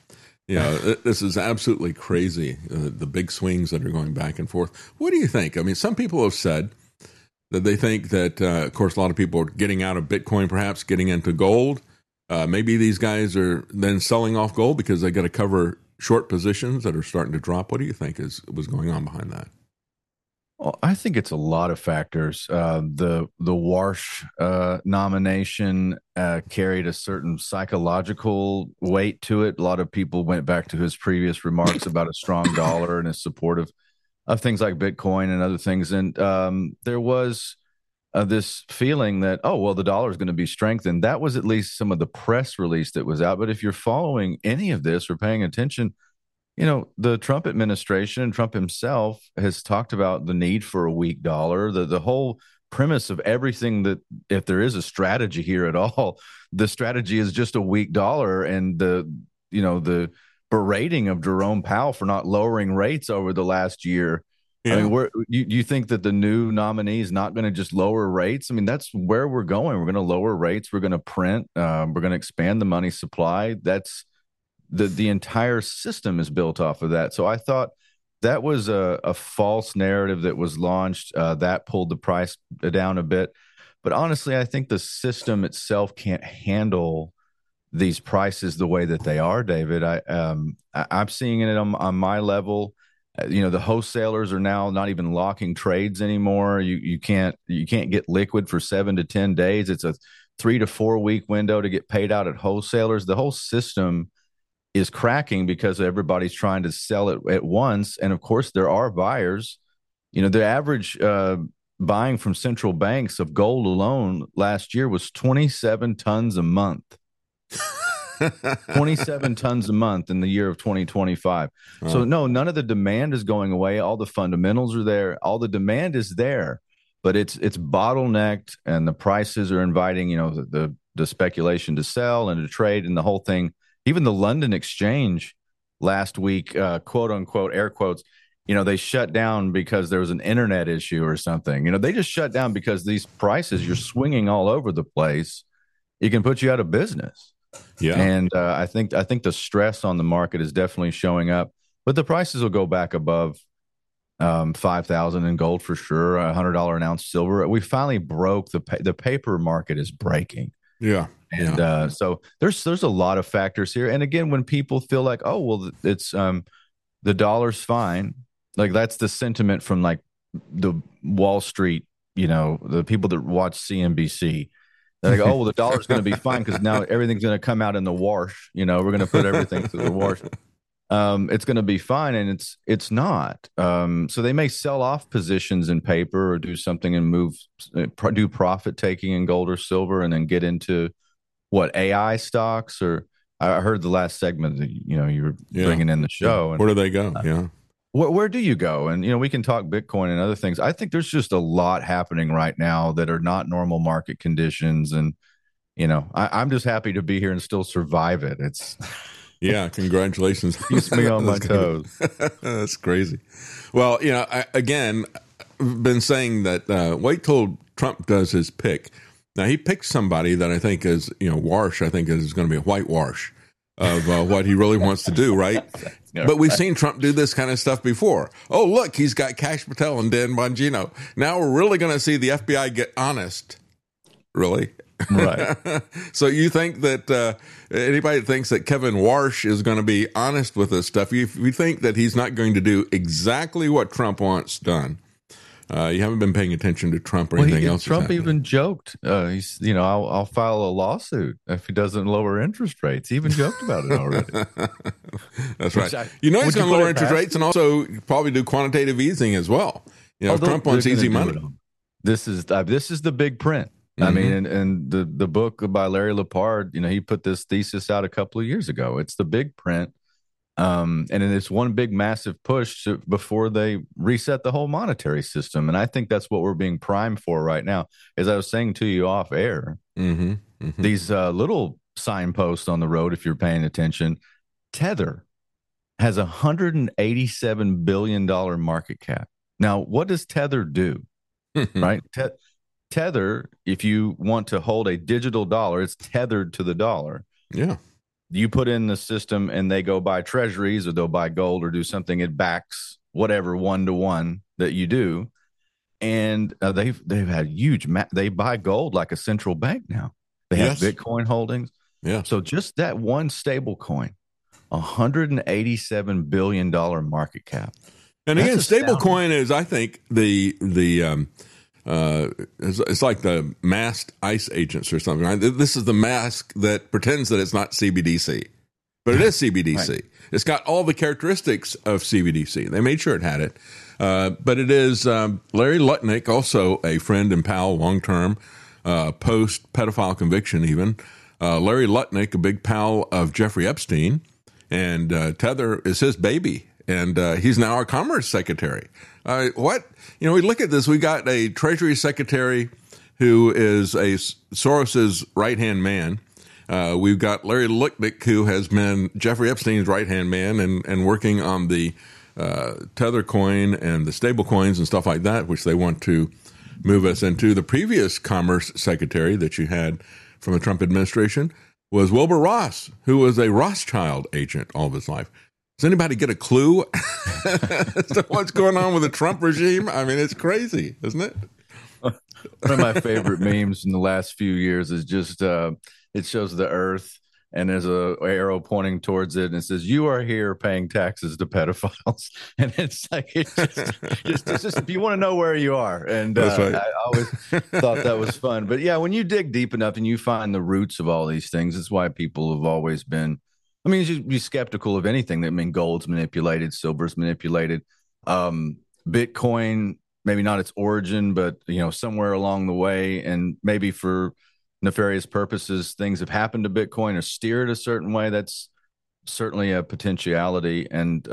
Speaker 2: this is absolutely crazy. The big swings that are going back and forth. What do you think? I mean, some people have said that they think that, of course, a lot of people are getting out of Bitcoin, perhaps getting into gold. Maybe these guys are then selling off gold because they got to cover short positions that are starting to drop. What do you think was going on behind that?
Speaker 5: Well, I think it's a lot of factors. The Warsh nomination carried a certain psychological weight to it. A lot of people went back to his previous remarks about a strong dollar and his support of things like Bitcoin and other things. And there was this feeling that, the dollar is going to be strengthened. That was at least some of the press release that was out. But if you're following any of this or paying attention, the Trump administration and Trump himself has talked about the need for a weak dollar. The whole premise of everything, that if there is a strategy here at all, the strategy is just a weak dollar. And the berating of Jerome Powell for not lowering rates over the last year. Yeah. I mean, you think that the new nominee is not going to just lower rates? I mean, that's where we're going. We're going to lower rates. We're going to print. We're going to expand the money supply. That's the entire system is built off of that. So I thought that was a false narrative that was launched. That pulled the price down a bit. But honestly, I think the system itself can't handle these prices the way that they are, David. I'm seeing it on my level. The wholesalers are now not even locking trades anymore. You can't get liquid for 7 to 10 days. It's a 3 to 4 week window to get paid out at wholesalers. The whole system is cracking because everybody's trying to sell it at once. And of course, there are buyers. The average buying from central banks of gold alone last year was 27 tons a month. 27 tons a month in the year of 2025. Oh. So no, none of the demand is going away. All the fundamentals are there. All the demand is there, but it's bottlenecked, and the prices are inviting, the speculation to sell and to trade and the whole thing. Even the London Exchange last week, quote unquote, air quotes, they shut down because there was an internet issue or something. They just shut down because these prices, you're swinging all over the place. It can put you out of business. Yeah. And I think the stress on the market is definitely showing up, but the prices will go back above 5,000 in gold for sure. $100 an ounce silver. We finally broke the paper market is breaking.
Speaker 2: Yeah.
Speaker 5: And so there's a lot of factors here. And again, when people feel like, it's the dollar's fine, like that's the sentiment from like the Wall Street, the people that watch CNBC. They're like, the dollar's going to be fine because now everything's going to come out in the wash. We're going to put everything through the wash. It's going to be fine, and it's not. So they may sell off positions in paper or do something and do profit taking in gold or silver, and then get into AI stocks. Or I heard the last segment that you were bringing in the show.
Speaker 2: Yeah. Where do they go? Yeah.
Speaker 5: Where do you go? And we can talk Bitcoin and other things. I think there's just a lot happening right now that are not normal market conditions, and I'm just happy to be here and still survive it. It's.
Speaker 2: Yeah, congratulations.
Speaker 5: Keeps me on my toes.
Speaker 2: That's crazy. Well, I've been saying that wait till Trump does his pick. Now, he picked somebody that I think is, Warsh, I think is going to be a whitewash of what he really wants to do, right? But we've seen Trump do this kind of stuff before. Oh, look, he's got Kash Patel and Dan Bongino. Now we're really going to see the FBI get honest. Really?
Speaker 5: Right.
Speaker 2: So you think that anybody that thinks that Kevin Warsh is going to be honest with this stuff, you think that he's not going to do exactly what Trump wants done. You haven't been paying attention to Trump or anything else.
Speaker 5: Trump even joked, he's, I'll file a lawsuit if he doesn't lower interest rates. He even joked about it already.
Speaker 2: That's right. He's going to lower interest rates and also probably do quantitative easing as well. Trump wants easy money.
Speaker 5: This is the big print. Mm-hmm. I mean, and the book by Larry Lepard, he put this thesis out a couple of years ago. It's the big print. And it's one big massive push before they reset the whole monetary system. And I think that's what we're being primed for right now. As I was saying to you off air, these little signposts on the road, if you're paying attention, Tether has a $187 billion market cap. Now, what does Tether do? Right? Tether, if you want to hold a digital dollar, it's tethered to the dollar.
Speaker 2: Yeah.
Speaker 5: You put in the system and they go buy treasuries or they'll buy gold or do something. It backs whatever 1-to-1 that you do. And they've had huge, they buy gold like a central bank now. They have Bitcoin holdings.
Speaker 2: Yeah.
Speaker 5: So just that one stable coin, $187 billion market cap.
Speaker 2: And again, stable coin is, I think, it's like the masked ICE agents or something, right? This is the mask that pretends that it's not CBDC, but it is CBDC. Right. It's got all the characteristics of CBDC. They made sure it had it. But it is Larry Lutnick, also a friend and pal long-term, post-pedophile conviction even. Larry Lutnick, a big pal of Jeffrey Epstein, and Tether is his baby. And he's now our Commerce Secretary. What? We look at this. We got a Treasury Secretary who is a Soros's right-hand man. We've got Larry Lutnick, who has been Jeffrey Epstein's right-hand man and working on the Tether coin and the stable coins and stuff like that, which they want to move us into. The previous Commerce Secretary that you had from the Trump administration was Wilbur Ross, who was a Rothschild agent all of his life. Does anybody get a clue as to what's going on with the Trump regime? I mean, it's crazy, isn't it?
Speaker 5: One of my favorite memes in the last few years is just it shows the Earth and there's a arrow pointing towards it and it says, "You are here paying taxes to pedophiles." And it's like, it's just if you want to know where you are. And
Speaker 2: That's right.
Speaker 5: I always thought that was fun. But yeah, when you dig deep enough and you find the roots of all these things, it's why people have always been, you should be skeptical of anything that gold's manipulated, silver's manipulated. Bitcoin, maybe not its origin, but somewhere along the way, and maybe for nefarious purposes, things have happened to Bitcoin or steered a certain way. That's certainly a potentiality. And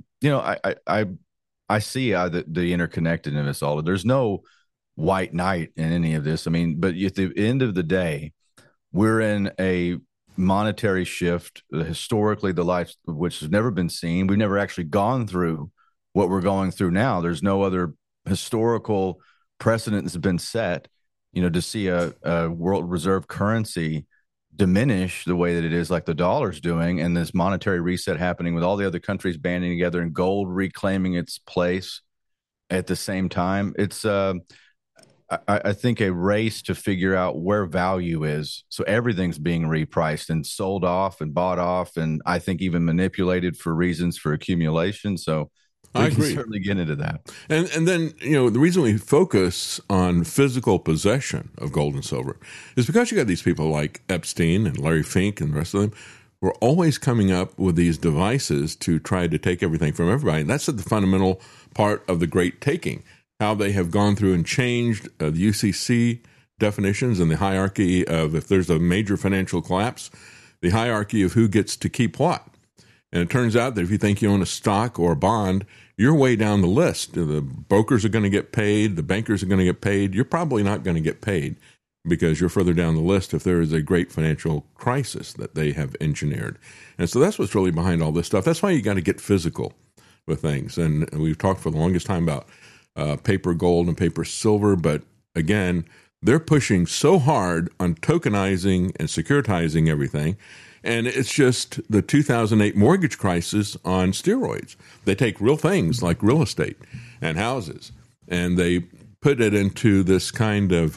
Speaker 5: I see the interconnectedness of this all. There's no white knight in any of this. But at the end of the day, we're in a monetary shift, historically the life which has never been seen. We've never actually gone through what we're going through now. There's no other historical precedent that's been set, to see a world reserve currency diminish the way that it is, like the dollar's doing, and this monetary reset happening with all the other countries banding together and gold reclaiming its place at the same time. It's I think a race to figure out where value is. So everything's being repriced and sold off and bought off, and I think even manipulated for reasons for accumulation. So
Speaker 2: I
Speaker 5: can
Speaker 2: agree.
Speaker 5: certainly get into that.
Speaker 2: And then, the reason we focus on physical possession of gold and silver is because you got these people like Epstein and Larry Fink and the rest of them who are always coming up with these devices to try to take everything from everybody. And that's the fundamental part of the great taking. How they have gone through and changed the UCC definitions and the hierarchy of, if there's a major financial collapse, the hierarchy of who gets to keep what. And it turns out that if you think you own a stock or a bond, you're way down the list. The brokers are going to get paid. The bankers are going to get paid. You're probably not going to get paid because you're further down the list if there is a great financial crisis that they have engineered. And so that's what's really behind all this stuff. That's why you got to get physical with things. And we've talked for the longest time about paper gold and paper silver, but again, they're pushing so hard on tokenizing and securitizing everything. And it's just the 2008 mortgage crisis on steroids. They take real things like real estate and houses, and they put it into this kind of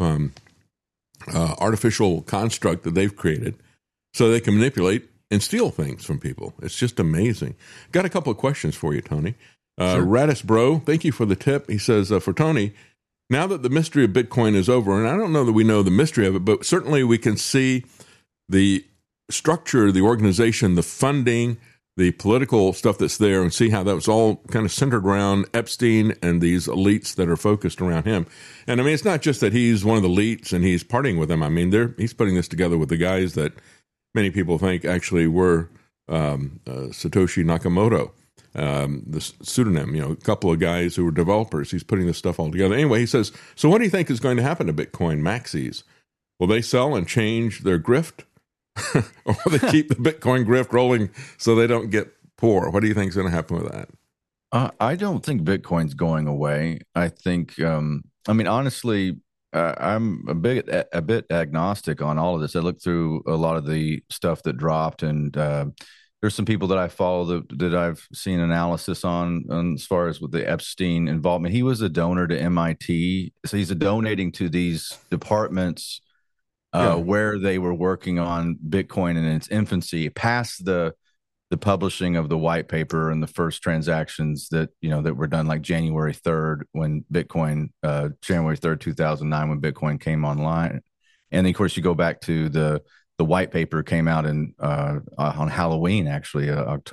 Speaker 2: artificial construct that they've created so they can manipulate and steal things from people. It's just amazing. Got a couple of questions for you, Tony.
Speaker 5: Sure.
Speaker 2: Radis Bro, thank you for the tip. He says, for Tony, now that the mystery of Bitcoin is over, and I don't know that we know the mystery of it, but certainly we can see the structure, the organization, the funding, the political stuff that's there, and see how that was all kind of centered around Epstein and these elites that are focused around him. And I mean, it's not just that he's one of the elites and he's partying with them. I mean, he's putting this together with the guys that many people think actually were Satoshi Nakamoto, the pseudonym, a couple of guys who were developers. He's putting this stuff all together. Anyway, he says, so what do you think is going to happen to Bitcoin maxis? Will they sell and change their grift? Or will they keep the Bitcoin grift rolling so they don't get poor? What do you think is going to happen with that?
Speaker 5: I don't think Bitcoin's going away. I think, honestly, I'm a bit agnostic on all of this. I looked through a lot of the stuff that dropped, and there's some people that I follow that I've seen analysis on as far as with the Epstein involvement. He was a donor to MIT, so he's donating to these departments where they were working on Bitcoin in its infancy, past the publishing of the white paper and the first transactions that were done like January 3rd when Bitcoin, January 3rd, 2009, when Bitcoin came online. And then, of course, you go back to the white paper came out on Halloween, actually,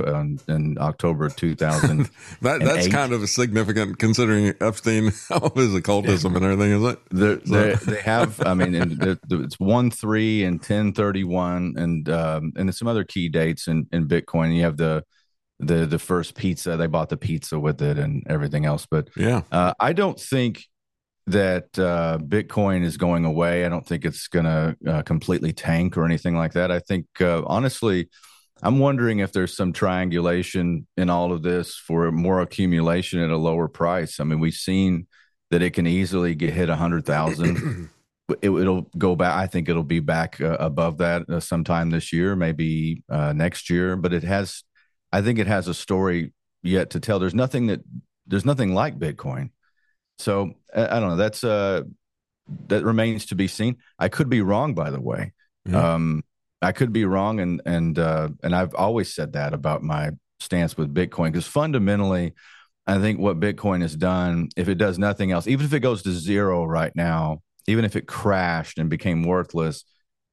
Speaker 5: in October of 2000.
Speaker 2: That's kind of significant considering Epstein, all of his occultism and everything, is it?
Speaker 5: They have, it's 1/3 and 10/31, and there's some other key dates in Bitcoin. You have the first pizza. They bought the pizza with it and everything else. But I don't think that Bitcoin is going away. I don't think it's going to completely tank or anything like that. I think, honestly, I'm wondering if there's some triangulation in all of this for more accumulation at a lower price. I mean, we've seen that it can easily hit 100,000. It'll go back. I think it'll be back above that sometime this year, maybe next year. But I think it has a story yet to tell. There's nothing like Bitcoin. So I don't know. That remains to be seen. I could be wrong, by the way. Yeah. I could be wrong, and I've always said that about my stance with Bitcoin, because fundamentally, I think what Bitcoin has done, if it does nothing else, even if it goes to zero right now, even if it crashed and became worthless,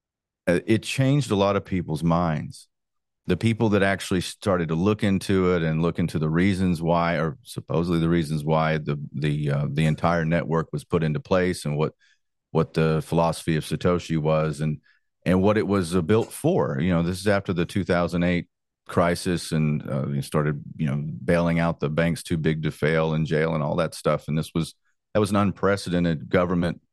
Speaker 5: it changed a lot of people's minds. The people that actually started to look into it and look into the reasons why, or supposedly the reasons why the entire network was put into place, and what the philosophy of Satoshi was, and what it was built for. This is after the 2008 crisis, and started bailing out the banks too big to fail in jail and all that stuff. And that was an unprecedented government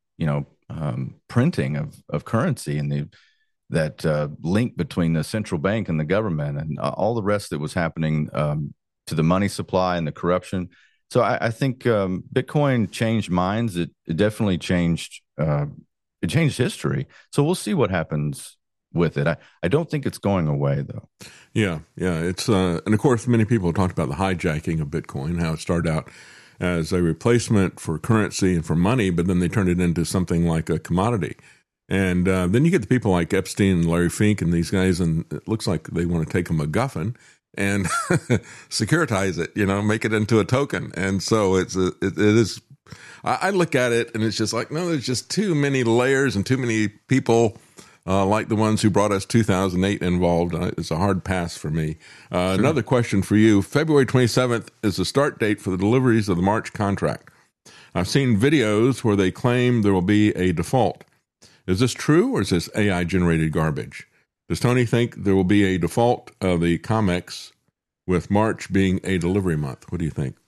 Speaker 5: printing of currency, and that link between the central bank and the government, and all the rest that was happening to the money supply and the corruption. So I think Bitcoin changed minds. It definitely changed. It changed history. So we'll see what happens with it. I don't think it's going away, though.
Speaker 2: Yeah. It's and of course, many people talked about the hijacking of Bitcoin, how it started out as a replacement for currency and for money, but then they turned it into something like a commodity. And then you get the people like Epstein and Larry Fink and these guys, and it looks like they want to take a MacGuffin and securitize it, make it into a token. And so it is. I look at it and it's just like, no, there's just too many layers and too many people like the ones who brought us 2008 involved. It's a hard pass for me. Sure. Another question for you. February 27th is the start date for the deliveries of the March contract. I've seen videos where they claim there will be a default. Is this true, or is this AI-generated garbage? Does Tony think there will be a default of the COMEX, with March being a delivery month? What do you think?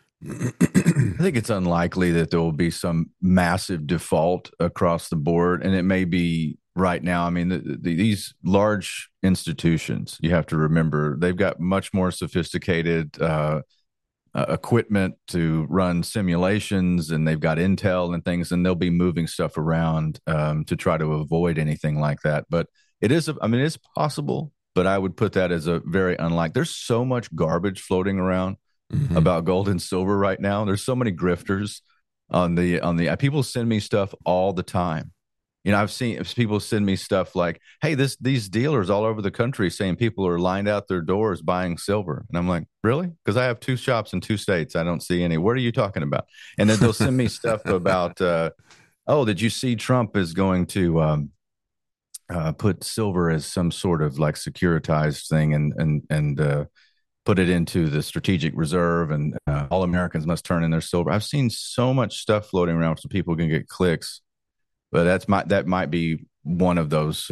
Speaker 5: I think it's unlikely that there will be some massive default across the board, and it may be right now. I mean, these large institutions, you have to remember, they've got much more sophisticated equipment to run simulations, and they've got intel and things, and they'll be moving stuff around to try to avoid anything like that. But it's possible, but I would put that as a very unlikely. There's so much garbage floating around about gold and silver right now. There's so many grifters on the people send me stuff all the time. I've seen people send me stuff like, hey, these dealers all over the country saying people are lined out their doors buying silver. And I'm like, really? Because I have 2 shops in 2 states. I don't see any. What are you talking about? And then they'll send me stuff about, oh, did you see Trump is going to put silver as some sort of like securitized thing and put it into the strategic reserve, and all Americans must turn in their silver. I've seen so much stuff floating around so people can get clicks. But that might be one of those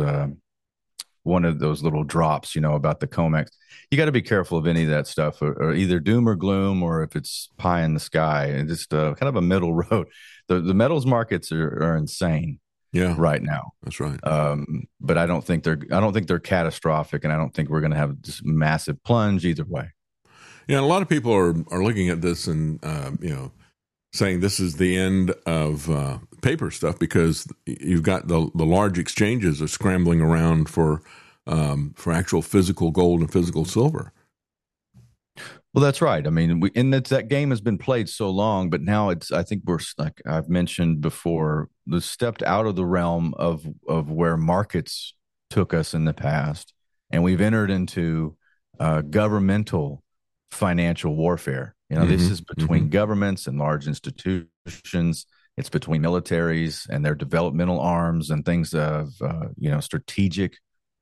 Speaker 5: little drops, about the COMEX. You got to be careful of any of that stuff, or either doom or gloom, or if it's pie in the sky, and just kind of a middle road. The metals markets are insane, right now.
Speaker 2: That's right.
Speaker 5: But I don't think they're catastrophic, and I don't think we're going to have this massive plunge either way.
Speaker 2: Yeah, a lot of people are looking at this and saying this is the end of paper stuff, because you've got the large exchanges are scrambling around for actual physical gold and physical silver.
Speaker 5: Well, that's right. I mean, that game has been played so long, but now I think we're, like I've mentioned before, stepped out of the realm of where markets took us in the past, and we've entered into governmental financial warfare. This is between governments and large institutions. It's between militaries and their developmental arms and things of, strategic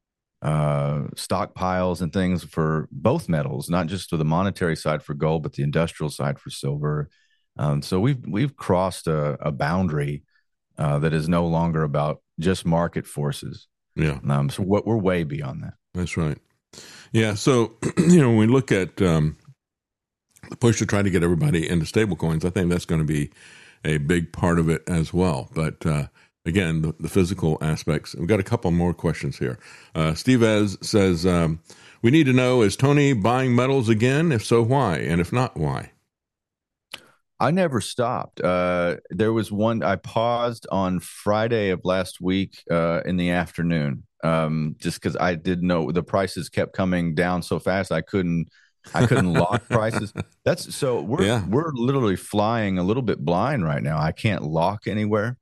Speaker 5: stockpiles and things for both metals, not just to the monetary side for gold, but the industrial side for silver. So we've crossed a boundary that is no longer about just market forces.
Speaker 2: Yeah.
Speaker 5: So we're way beyond that.
Speaker 2: That's right. Yeah. So, when we look at the push to try to get everybody into stablecoins, I think that's going to be a big part of it as well. But again, the physical aspects. We've got a couple more questions here. Steve says, we need to know, is Tony buying metals again? If so, why? And if not, why?
Speaker 5: I never stopped. There was one, I paused on Friday of last week in the afternoon, just because I didn't know, the prices kept coming down so fast. I couldn't lock prices. We're literally flying a little bit blind right now. I can't lock anywhere.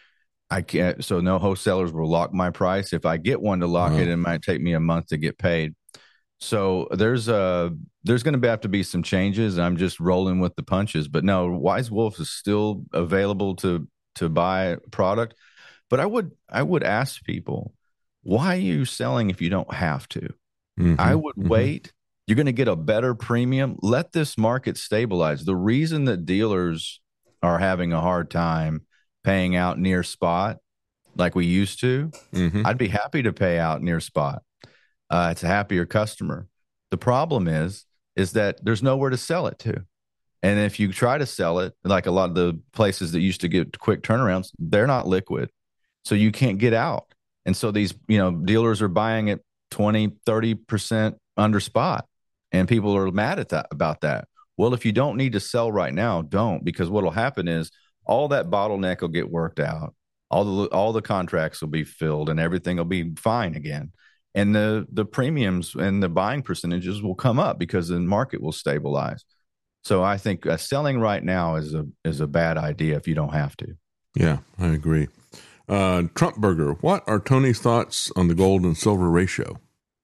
Speaker 5: So no wholesalers will lock my price. If I get one to lock it might take me a month to get paid. So there's going to have to be some changes. I'm just rolling with the punches. But no, Wise Wolf is still available to buy product. But I would ask people, why are you selling if you don't have to? I would wait. You're going to get a better premium. Let this market stabilize. The reason that dealers are having a hard time paying out near spot like we used to, I'd be happy to pay out near spot. It's a happier customer. The problem is that there's nowhere to sell it to. And if you try to sell it, like a lot of the places that used to get quick turnarounds, they're not liquid. So you can't get out. And so these, dealers are buying it 20, 30% under spot. And people are mad about that. Well, if you don't need to sell right now, don't, because what will happen is all that bottleneck will get worked out. All the contracts will be filled and everything will be fine again. And the premiums and the buying percentages will come up because the market will stabilize. So I think selling right now is a bad idea if you don't have to.
Speaker 2: Yeah, I agree. Trump Burger, what are Tony's thoughts on the gold and silver ratio?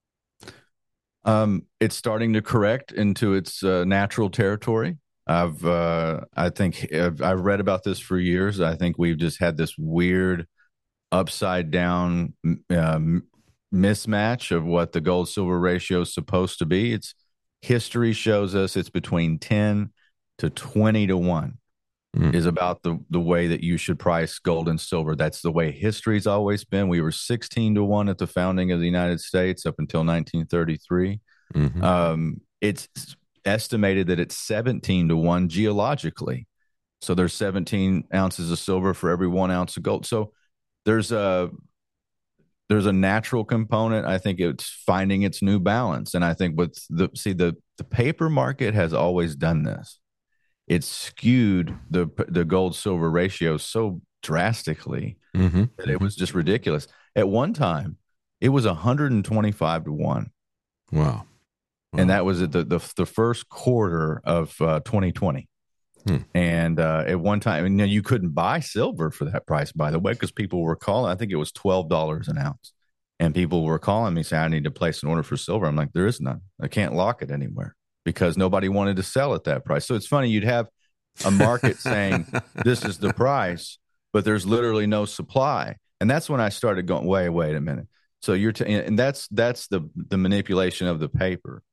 Speaker 5: It's starting to correct into its natural territory. I've read about this for years. I think we've just had this weird upside down mismatch of what the gold silver ratio is supposed to be. History shows us it's between 10 to 20 to 1 is about the way that you should price gold and silver. That's the way history's always been. We were 16 to 1 at the founding of the United States up until 1933. It's estimated that it's 17 to 1 geologically. So there's 17 ounces of silver for every 1 ounce of gold. So there's a natural component. I think it's finding its new balance. And I think the paper market has always done this. it skewed the gold silver ratio so drastically that it was just ridiculous. At one time, it was 125 to 1.
Speaker 2: Wow.
Speaker 5: And that was at the first quarter of 2020. And at one time, you couldn't buy silver for that price, by the way, because people were calling. I think it was $12 an ounce. And people were calling me saying, I need to place an order for silver. I'm like, there is none. I can't lock it anywhere because nobody wanted to sell at that price. So it's funny. You'd have a market saying this is the price, but there's literally no supply. And that's when I started going, wait a minute. So and that's the manipulation of the paper.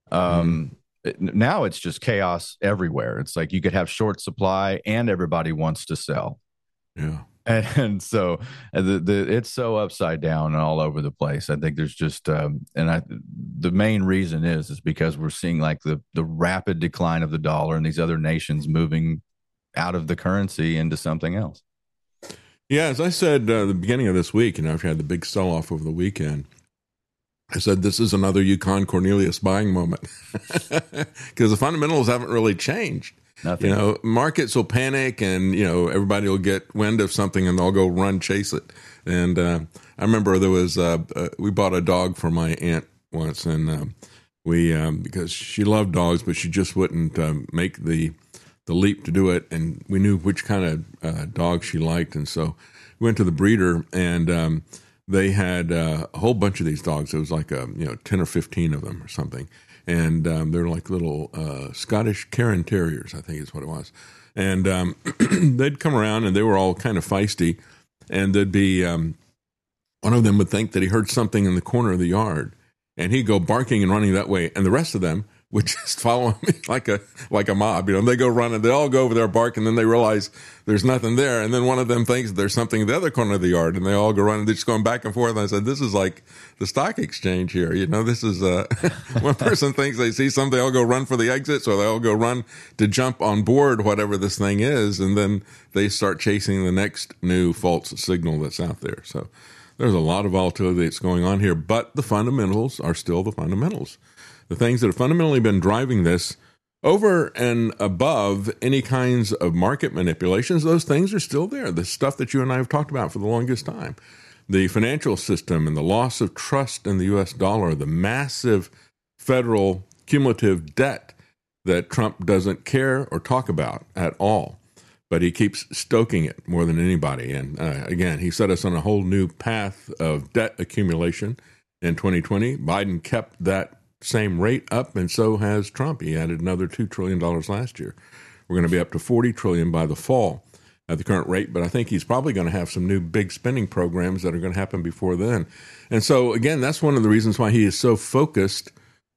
Speaker 5: Now it's just chaos everywhere. It's like you could have short supply and everybody wants to sell.
Speaker 2: Yeah.
Speaker 5: And so it's so upside down and all over the place. I think there's just the main reason is because we're seeing like the rapid decline of the dollar and these other nations moving out of the currency into something else.
Speaker 2: Yeah, as I said the beginning of this week, after I had the big sell-off over the weekend, I said this is another Yukon Cornelius buying moment because the fundamentals haven't really changed.
Speaker 5: Nothing.
Speaker 2: Markets will panic and, everybody will get wind of something and they'll go run chase it. And I remember there was we bought a dog for my aunt once, and we because she loved dogs, but she just wouldn't make the leap to do it. And we knew which kind of dog she liked. And so we went to the breeder, and they had a whole bunch of these dogs. It was like 10 or 15 of them or something. And they're like little Scottish Cairn Terriers, I think is what it was. And they'd come around, and they were all kind of feisty. And there'd be one of them would think that he heard something in the corner of the yard, and he'd go barking and running that way. And the rest of them would just follow me like a mob. They go running. They all go over there, bark, and then they realize there's nothing there. And then one of them thinks there's something in the other corner of the yard, and they all go running. They're just going back and forth. And I said, this is like the stock exchange here. This is one person thinks they see something, they all go run for the exits, or they all go run to jump on board whatever this thing is, and then they start chasing the next new false signal that's out there. So there's a lot of volatility that's going on here, but the fundamentals are still the fundamentals. The things that have fundamentally been driving this over and above any kinds of market manipulations, those things are still there. The stuff that you and I have talked about for the longest time. The financial system and the loss of trust in the U.S. dollar, the massive federal cumulative debt that Trump doesn't care or talk about at all. But he keeps stoking it more than anybody. And again, he set us on a whole new path of debt accumulation in 2020. Biden kept that same rate up, and so has Trump. He added another $2 trillion last year. We're going to be up to $40 trillion by the fall at the current rate, but I think he's probably going to have some new big spending programs that are going to happen before then. And so, again, that's one of the reasons why he is so focused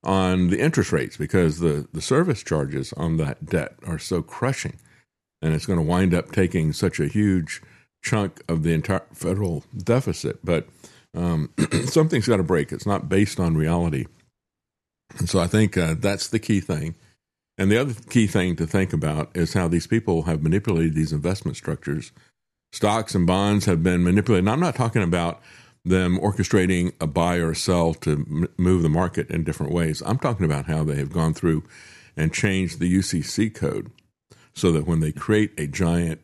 Speaker 2: on the interest rates, because the service charges on that debt are so crushing, and it's going to wind up taking such a huge chunk of the entire federal deficit. But something's got to break. It's not based on reality. And so I think that's the key thing. And the other key thing to think about is how these people have manipulated these investment structures. Stocks and bonds have been manipulated. And I'm not talking about them orchestrating a buy or a sell to move the market in different ways. I'm talking about how they have gone through and changed the UCC code so that when they create a giant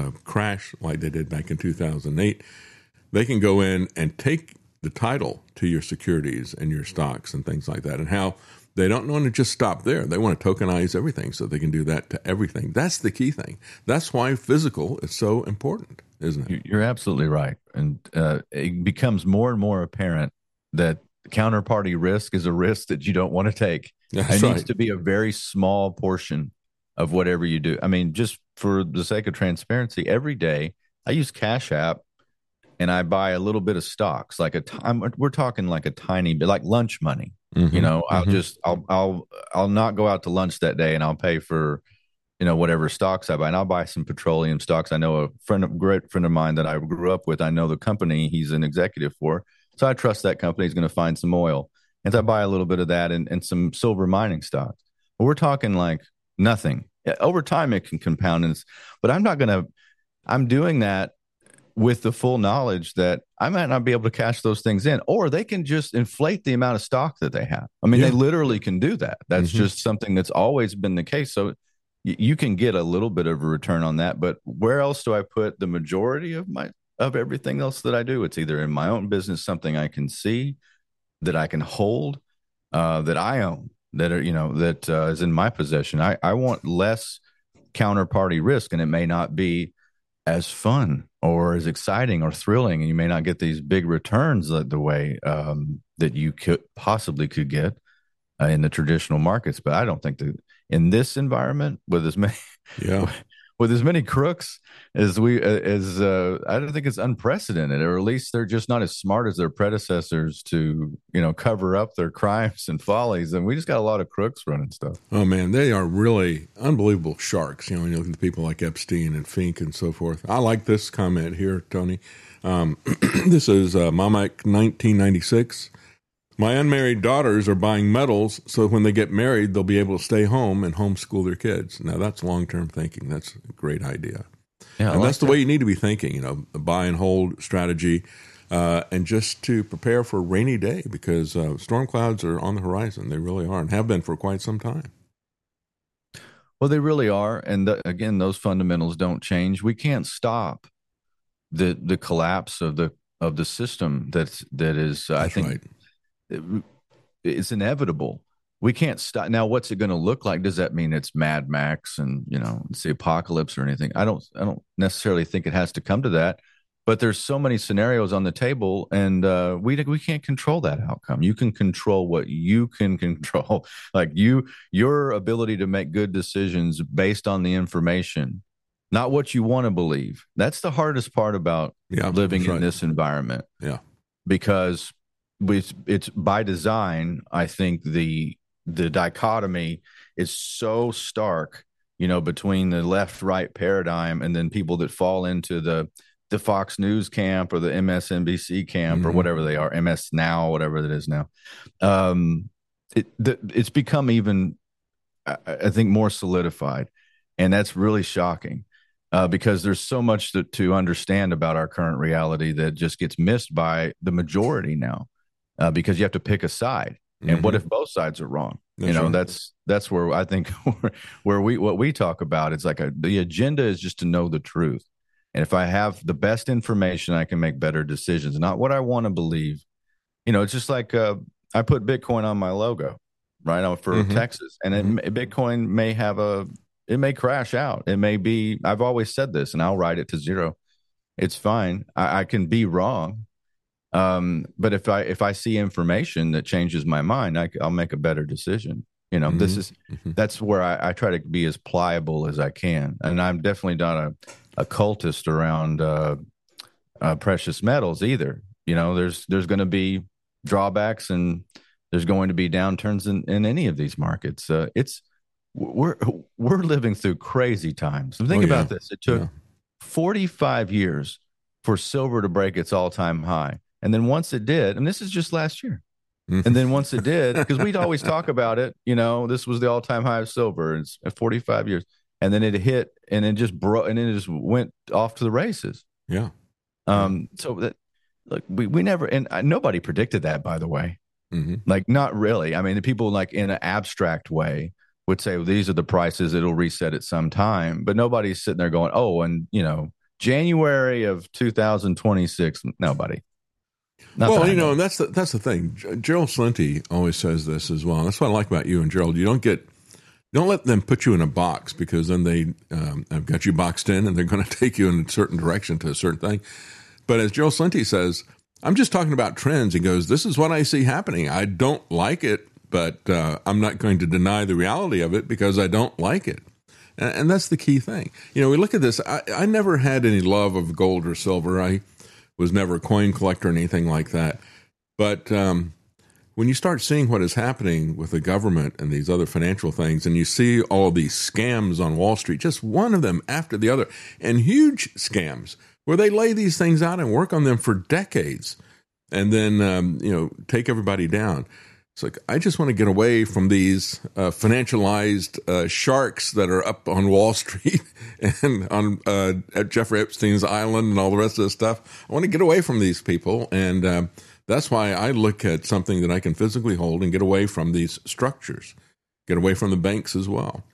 Speaker 2: crash like they did back in 2008, they can go in and take the title to your securities and your stocks and things like that, and how they don't want to just stop there. They want to tokenize everything so they can do that to everything. That's the key thing. That's why physical is so important, isn't it?
Speaker 5: You're absolutely right. And it becomes more and more apparent that counterparty risk is a risk that you don't want to take.
Speaker 2: That's
Speaker 5: it
Speaker 2: right.
Speaker 5: needs to be a very small portion of whatever you do. I mean, just for the sake of transparency, every day I use Cash App and I buy a little bit of stocks, we're talking like a tiny bit, like lunch money.
Speaker 2: Mm-hmm.
Speaker 5: I'll not go out to lunch that day, and I'll pay for, whatever stocks I buy, and I'll buy some petroleum stocks. I know a great friend of mine that I grew up with. I know the company he's an executive for, so I trust that company is going to find some oil, and so I buy a little bit of that and some silver mining stocks. But we're talking like nothing. Over time, it can compound, but I'm doing that with the full knowledge that I might not be able to cash those things in, or they can just inflate the amount of stock that they have. I mean, They literally can do that. That's just something that's always been the case. So you can get a little bit of a return on that. But where else do I put the majority of everything else that I do? It's either in my own business, something I can see, that I can hold, that I own, that are, that is in my possession. I want less counterparty risk, and it may not be as fun or as exciting or thrilling, and you may not get these big returns the way that you could get in the traditional markets. But I don't think that in this environment with as many with as many crooks as I don't think it's unprecedented, or at least they're just not as smart as their predecessors to cover up their crimes and follies. And we just got a lot of crooks running stuff.
Speaker 2: Oh man, they are really unbelievable sharks. When you look at people like Epstein and Fink and so forth. I like this comment here, Tony. This is Mamak 1996. My unmarried daughters are buying metals so when they get married, they'll be able to stay home and homeschool their kids. Now, that's long-term thinking. That's a great idea. Yeah, and that's the way you need to be thinking, a buy and hold strategy, and just to prepare for a rainy day, because storm clouds are on the horizon. They really are, and have been for quite some time.
Speaker 5: Well, they really are. And again, those fundamentals don't change. We can't stop the collapse of the system that is, I think, right. It's inevitable. We can't stop. Now, what's it going to look like? Does that mean it's Mad Max and it's the apocalypse or anything? I don't necessarily think it has to come to that. But there's so many scenarios on the table, and we can't control that outcome. You can control what you can control, like your ability to make good decisions based on the information, not what you want to believe. That's the hardest part about living in this environment.
Speaker 2: Yeah,
Speaker 5: because it's by design. I think the dichotomy is so stark, between the left-right paradigm and then people that fall into the Fox News camp or the MSNBC camp or whatever they are, MS Now, whatever it is now. It's become even, I think, more solidified, and that's really shocking. Because there's so much to understand about our current reality that just gets missed by the majority now. Because you have to pick a side, and what if both sides are wrong? That's where I think what we talk about. It's like the agenda is just to know the truth, and if I have the best information, I can make better decisions, not what I want to believe. It's just like I put Bitcoin on my logo, right, for Texas, and Bitcoin may crash out. It may be. I've always said this, and I'll ride it to zero. It's fine. I can be wrong. But if I see information that changes my mind, I'll make a better decision. That's where I try to be as pliable as I can. And I'm definitely not a cultist around precious metals either. There's going to be drawbacks, and there's going to be downturns in any of these markets. We're living through crazy times. Think about this. It took 45 years for silver to break its all-time high. And then once it did, and this is just last year, and then once it did, because we'd always talk about it, this was the all-time high of silver. It's 45 years, and then it hit, and it just broke, and then it just went off to the races.
Speaker 2: Yeah.
Speaker 5: So that, look, we never, and nobody predicted that, by the way. Like, not really. I mean, the people, like, in an abstract way would say, well, these are the prices, it'll reset at some time, but nobody's sitting there going, oh, and January of 2026, nobody.
Speaker 2: Well, and that's the thing. Gerald Celente always says this as well. That's what I like about you and Gerald. You don't let them put you in a box, because then they have got you boxed in, and they're going to take you in a certain direction to a certain thing. But as Gerald Celente says, I'm just talking about trends. He goes, this is what I see happening. I don't like it, but I'm not going to deny the reality of it because I don't like it. And that's the key thing. We look at this. I never had any love of gold or silver. I was never a coin collector or anything like that. But when you start seeing what is happening with the government and these other financial things, and you see all these scams on Wall Street, just one of them after the other, and huge scams where they lay these things out and work on them for decades, and then take everybody down. It's like, I just want to get away from these financialized sharks that are up on Wall Street and on at Jeffrey Epstein's island and all the rest of this stuff. I want to get away from these people, and that's why I look at something that I can physically hold and get away from these structures, get away from the banks as well.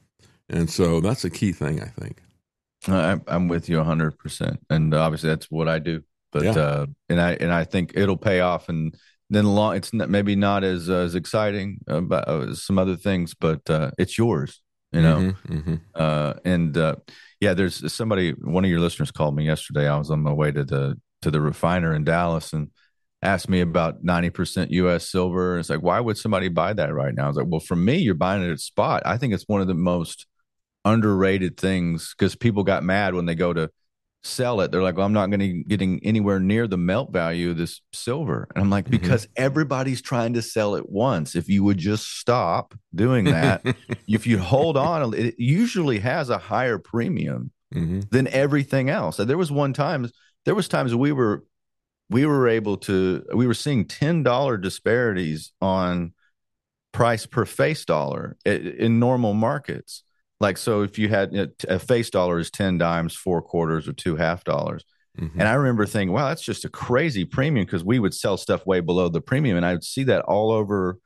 Speaker 2: And so that's a key thing, I think.
Speaker 5: I'm with you 100%, and obviously that's what I do. But
Speaker 2: Yeah.
Speaker 5: and I think it'll pay off, and then it's maybe not as exciting about some other things, but it's yours, you know. And yeah, there's somebody. One of your listeners called me yesterday. I was on my way to the refiner in Dallas and asked me about 90% U.S. silver. It's like, why would somebody buy that right now? I was like, well, for me, you're buying it at spot. I think it's one of the most underrated things because people got mad when they go to sell it. They're like, well, I'm not going to getting anywhere near the melt value of this silver. And I'm like, because everybody's trying to sell it once. If you would just stop doing that, if you hold on, it usually has a higher premium than everything else. And there was times we were seeing $10 disparities on price per face dollar in normal markets. Like, so if you had a face dollar is 10 dimes, 4 quarters, or 2 half dollars. And I remember thinking, wow, that's just a crazy premium, because we would sell stuff way below the premium. And I would see that all over,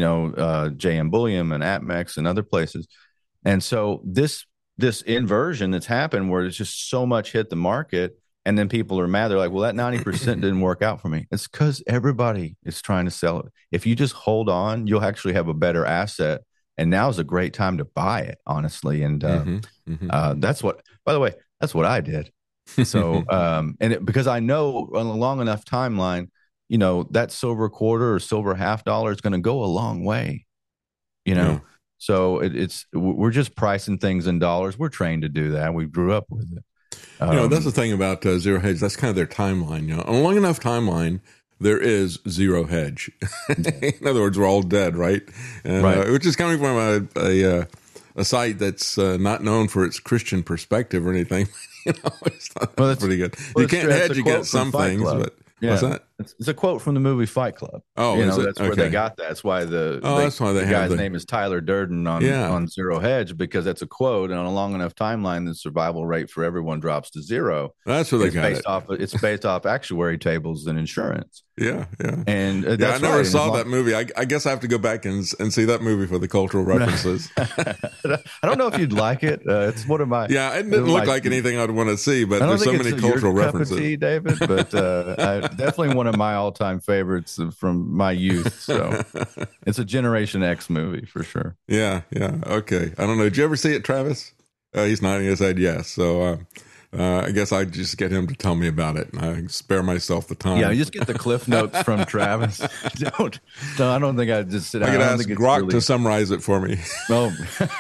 Speaker 5: JM Bullion and APMEX and other places. And so this inversion that's happened where it's just so much hit the market, and then people are mad. They're like, well, that 90% didn't work out for me. It's because everybody is trying to sell it. If you just hold on, you'll actually have a better asset. And now is a great time to buy it, honestly. And that's what, by the way, that's what I did. So, because I know on a long enough timeline, that silver quarter or silver half dollar is going to go a long way,
Speaker 2: Yeah.
Speaker 5: So we're just pricing things in dollars. We're trained to do that. We grew up with it.
Speaker 2: That's the thing about Zero Hedge. That's kind of their timeline. On a long enough timeline, there is zero hedge. In other words, we're all dead, right? And,
Speaker 5: right.
Speaker 2: Which is coming from a site that's not known for its Christian perspective or anything. That's pretty good. You can't hedge against some things, but what's that?
Speaker 5: It's a quote from the movie Fight Club.
Speaker 2: Oh,
Speaker 5: that's where they got that. That's why the guy's name is Tyler Durden on Zero Hedge, because that's a quote. And on a long enough timeline, the survival rate for everyone drops to zero.
Speaker 2: That's where they got it.
Speaker 5: It's based off actuary tables and insurance.
Speaker 2: Yeah.
Speaker 5: And
Speaker 2: I never saw that movie. I guess I have to go back and see that movie for the cultural references.
Speaker 5: I don't know if you'd like it. It's one of my.
Speaker 2: Yeah, it didn't look like anything I'd want to see, but there's so many cultural references.
Speaker 5: Cup of tea, David, but definitely one of my all-time favorites from my youth. So it's a Generation X movie for sure.
Speaker 2: Yeah. Okay. I don't know. Did you ever see it, Travis? He's nodding his head yes. So I guess I just get him to tell me about it, and I spare myself the time.
Speaker 5: Yeah, you just get the cliff notes from Travis. I don't think I'd just sit down.
Speaker 2: I could ask Grok to summarize it for me.
Speaker 5: Oh.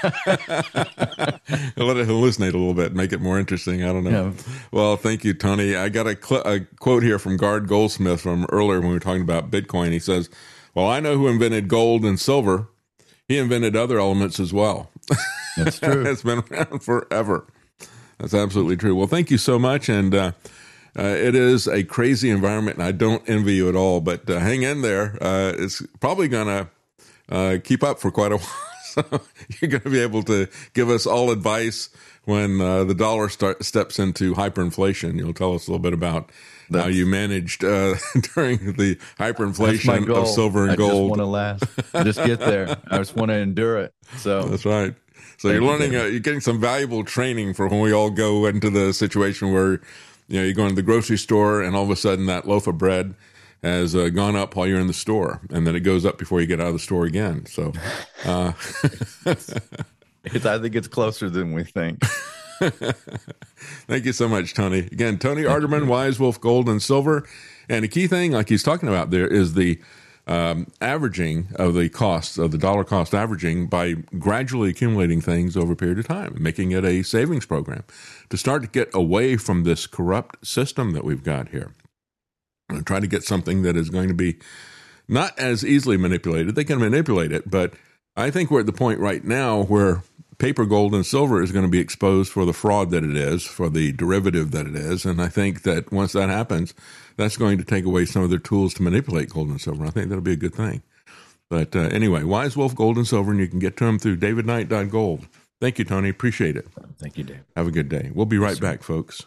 Speaker 2: Let it hallucinate a little bit, make it more interesting. I don't know. Yeah. Well, thank you, Tony. I got a quote here from Gard Goldsmith from earlier when we were talking about Bitcoin. He says, well, I know who invented gold and silver. He invented other elements as well.
Speaker 5: That's true.
Speaker 2: It's been around forever. That's absolutely true. Well, thank you so much. And it is a crazy environment, and I don't envy you at all. But hang in there. It's probably going to keep up for quite a while. So you're going to be able to give us all advice when the dollar steps into hyperinflation. You'll tell us a little bit about how you managed during the hyperinflation of silver and gold.
Speaker 5: I just want to last. Just get there. I just want to endure it. So
Speaker 2: that's right. So you're learning, you're getting some valuable training for when we all go into the situation where, you go into the grocery store and all of a sudden that loaf of bread has gone up while you're in the store, and then it goes up before you get out of the store again. So
Speaker 5: I think it's closer than we think.
Speaker 2: Thank you so much, Tony. Again, Tony Arterman, Wise Wolf Gold and Silver. And a key thing, like he's talking about there, is the averaging of the costs of the dollar cost averaging by gradually accumulating things over a period of time, making it a savings program to start to get away from this corrupt system that we've got here. And try to get something that is going to be not as easily manipulated. They can manipulate it, but I think we're at the point right now where paper gold and silver is going to be exposed for the fraud that it is, for the derivative that it is. And I think that once that happens, that's going to take away some of their tools to manipulate gold and silver. I think that'll be a good thing. But anyway, Wise Wolf Gold and Silver, and you can get to them through davidknight.gold. Thank you, Tony. Appreciate it.
Speaker 5: Thank you, Dave.
Speaker 2: Have a good day. We'll be right back, folks.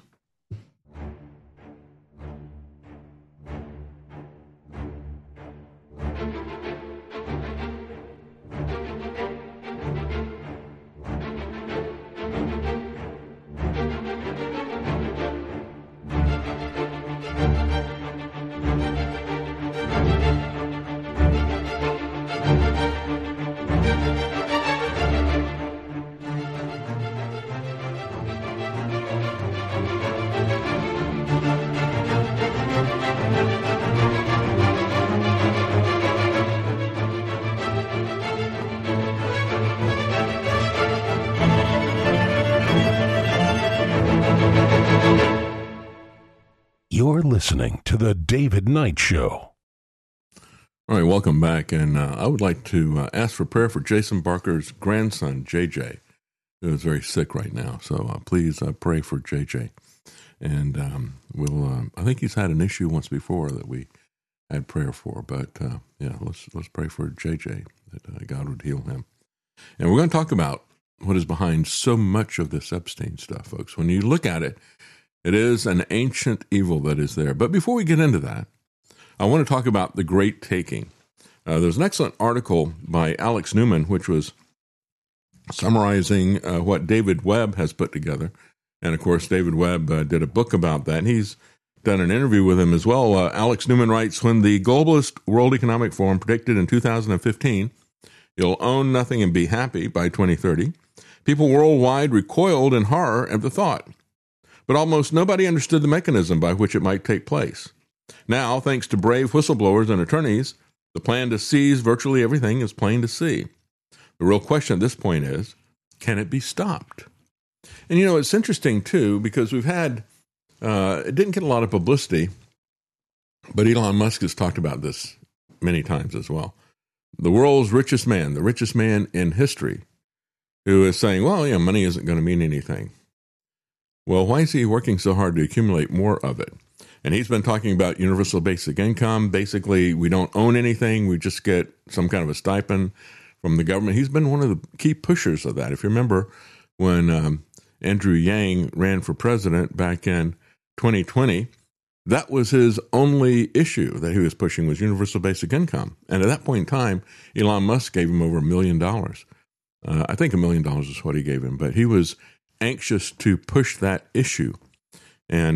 Speaker 1: You're listening to The David Knight Show.
Speaker 2: All right, welcome back. And I would like to ask for prayer for Jason Barker's grandson, JJ, who is very sick right now. So please pray for JJ. And I think he's had an issue once before that we had prayer for. But let's pray for JJ, that God would heal him. And we're going to talk about what is behind so much of this Epstein stuff, folks. When you look at it, it is an ancient evil that is there. But before we get into that, I want to talk about the Great Taking. There's an excellent article by Alex Newman, which was summarizing what David Webb has put together. And, of course, David Webb did a book about that, and he's done an interview with him as well. Alex Newman writes, when the globalist World Economic Forum predicted in 2015, you'll own nothing and be happy by 2030, people worldwide recoiled in horror at the thought. But almost nobody understood the mechanism by which it might take place. Now, thanks to brave whistleblowers and attorneys, the plan to seize virtually everything is plain to see. The real question at this point is, can it be stopped? And, it's interesting, too, because we've had, it didn't get a lot of publicity, but Elon Musk has talked about this many times as well. The world's richest man, the richest man in history, who is saying, money isn't going to mean anything. Well, why is he working so hard to accumulate more of it? And he's been talking about universal basic income. Basically, we don't own anything. We just get some kind of a stipend from the government. He's been one of the key pushers of that. If you remember when Andrew Yang ran for president back in 2020, that was his only issue that he was pushing was universal basic income. And at that point in time, Elon Musk gave him over $1 million. I think $1 million is what he gave him. But he was anxious to push that issue. And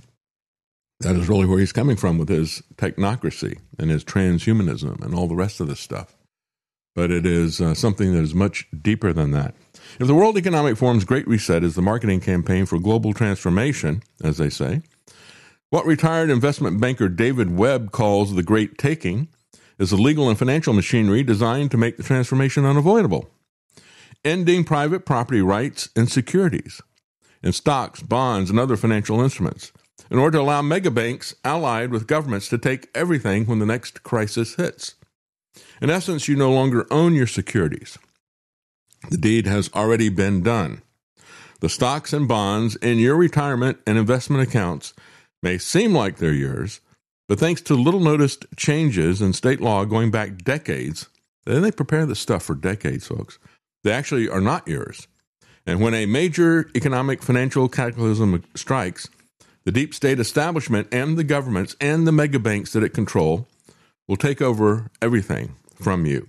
Speaker 2: that is really where he's coming from with his technocracy and his transhumanism and all the rest of this stuff. But it is something that is much deeper than that. If the World Economic Forum's Great Reset is the marketing campaign for global transformation, as they say, what retired investment banker David Webb calls the Great Taking is a legal and financial machinery designed to make the transformation unavoidable. Ending private property rights in securities, in stocks, bonds, and other financial instruments, in order to allow megabanks allied with governments to take everything when the next crisis hits. In essence, you no longer own your securities. The deed has already been done. The stocks and bonds in your retirement and investment accounts may seem like they're yours, but thanks to little-noticed changes in state law going back decades, and they prepare this stuff for decades, folks, they actually are not yours. And when a major economic financial cataclysm strikes, the deep state establishment and the governments and the mega banks that it control will take over everything from you.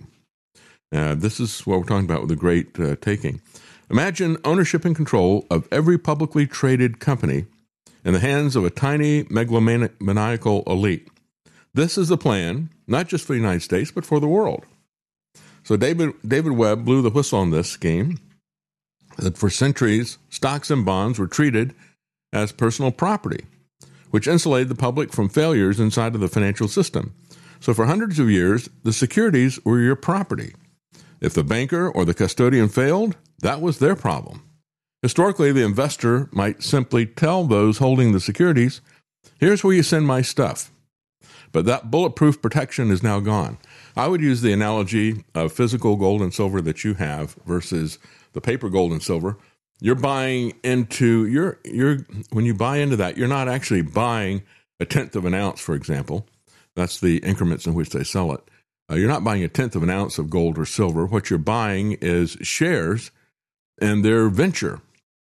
Speaker 2: This is what we're talking about with the Great Taking. Imagine ownership and control of every publicly traded company in the hands of a tiny megalomaniacal elite. This is the plan, not just for the United States, but for the world. So David Webb blew the whistle on this scheme that for centuries, stocks and bonds were treated as personal property, which insulated the public from failures inside of the financial system. So for hundreds of years, the securities were your property. If the banker or the custodian failed, that was their problem. Historically, the investor might simply tell those holding the securities, here's where you send my stuff. But that bulletproof protection is now gone. I would use the analogy of physical gold and silver that you have versus the paper gold and silver. You're buying into when you buy into that, you're not actually buying a tenth of an ounce, for example. That's the increments in which they sell it. You're not buying a tenth of an ounce of gold or silver. What you're buying is shares in their venture.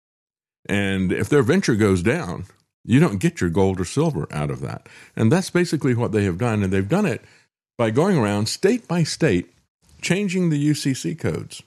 Speaker 2: And if their venture goes down, you don't get your gold or silver out of that. And that's basically what they have done. And they've done it by going around state by state, changing the UCC codes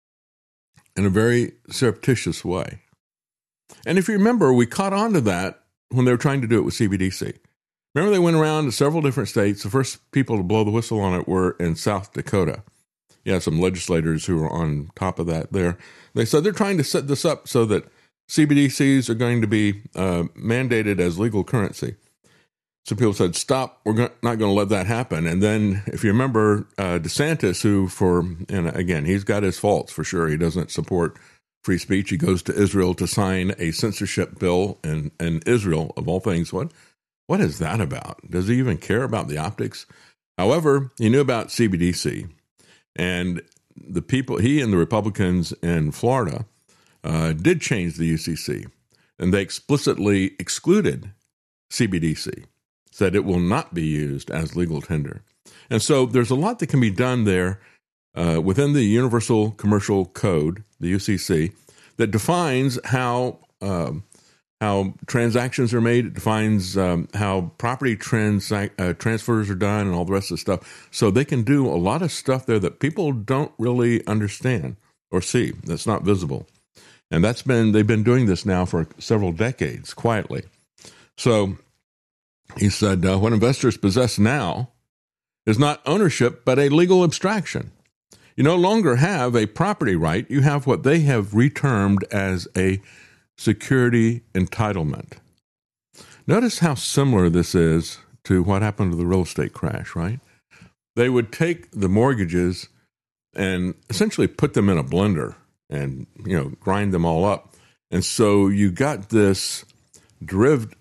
Speaker 2: in a very surreptitious way. And if you remember, we caught on to that when they were trying to do it with CBDC. Remember, they went around to several different states. The first people to blow the whistle on it were in South Dakota. You had some legislators who were on top of that there. They said they're trying to set this up so that CBDCs are going to be mandated as legal currency. So people said, stop, we're not going to let that happen. And then, if you remember, DeSantis, and again, he's got his faults for sure. He doesn't support free speech. He goes to Israel to sign a censorship bill in Israel, of all things. What what is that about? Does he even care about the optics? However, he knew about CBDC, and the people, he and the Republicans in Florida did change the UCC, and they explicitly excluded CBDC, said it will not be used as legal tender. And so there's a lot that can be done there within the Universal Commercial Code, the UCC, that defines how transactions are made. It defines how property transfers are done and all the rest of the stuff. So they can do a lot of stuff there that people don't really understand or see. That's not visible. And they've been doing this now for several decades, quietly. So he said, what investors possess now is not ownership, but a legal abstraction. You no longer have a property right. You have what they have retermed as a security entitlement. Notice how similar this is to what happened to the real estate crash, right? They would take the mortgages and essentially put them in a blender and, grind them all up. And so you got this derived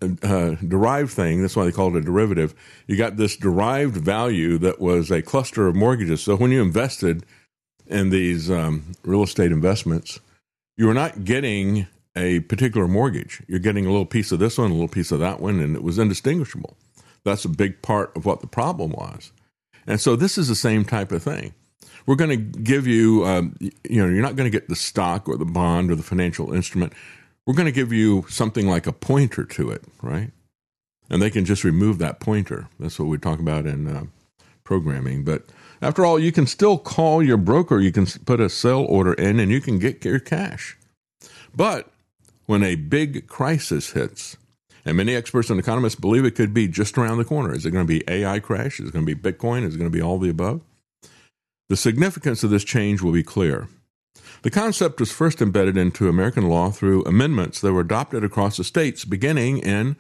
Speaker 2: thing. That's why they called it a derivative. You got this derived value that was a cluster of mortgages. So when you invested in these real estate investments, you were not getting a particular mortgage. You're getting a little piece of this one, a little piece of that one, and it was indistinguishable. That's a big part of what the problem was. And so this is the same type of thing. We're going to give you, you're not going to get the stock or the bond or the financial instrument. We're going to give you something like a pointer to it, right? And they can just remove that pointer. That's what we talk about in programming. But after all, you can still call your broker. You can put a sell order in and you can get your cash. But when a big crisis hits, and many experts and economists believe it could be just around the corner. Is it going to be AI crash? Is it going to be Bitcoin? Is it going to be all the above? The significance of this change will be clear. The concept was first embedded into American law through amendments that were adopted across the states beginning in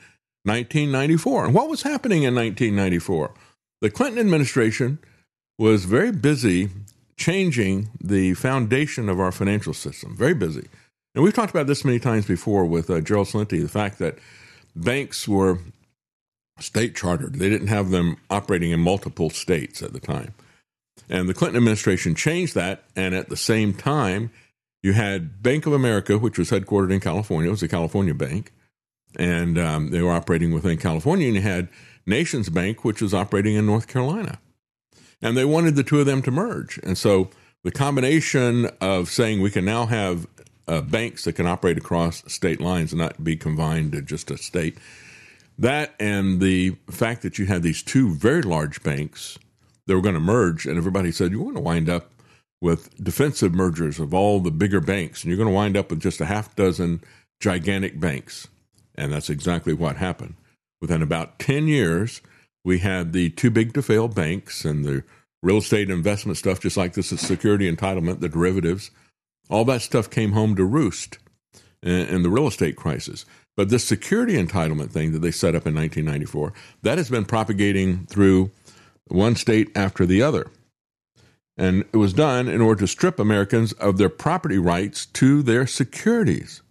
Speaker 2: 1994. And what was happening in 1994? The Clinton administration was very busy changing the foundation of our financial system, very busy. And we've talked about this many times before with Gerald Celente, the fact that banks were state chartered. They didn't have them operating in multiple states at the time. And the Clinton administration changed that, and at the same time, you had Bank of America, which was headquartered in California. It was a California bank, and they were operating within California. And you had Nations Bank, which was operating in North Carolina. And they wanted the two of them to merge. And so the combination of saying we can now have banks that can operate across state lines and not be confined to just a state, that and the fact that you had these two very large banks they were going to merge, and everybody said, you're going to wind up with defensive mergers of all the bigger banks, and you're going to wind up with just a half dozen gigantic banks. And that's exactly what happened. Within about 10 years, we had the too big to fail banks and the real estate investment stuff, just like this is security entitlement, the derivatives. All that stuff came home to roost in the real estate crisis. But this security entitlement thing that they set up in 1994, that has been propagating through one state after the other. And it was done in order to strip Americans of their property rights to their securities.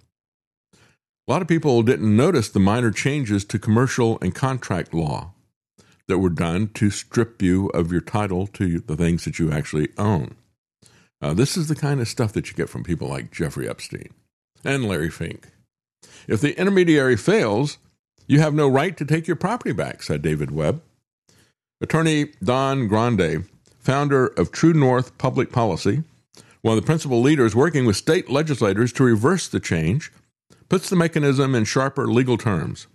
Speaker 2: A lot of people didn't notice the minor changes to commercial and contract law that were done to strip you of your title to the things that you actually own. This is the kind of stuff that you get from people like Jeffrey Epstein and Larry Fink. If the intermediary fails, you have no right to take your property back, said David Webb. Attorney Don Grande, founder of True North Public Policy, one of the principal leaders working with state legislators to reverse the change, puts the mechanism in sharper legal terms.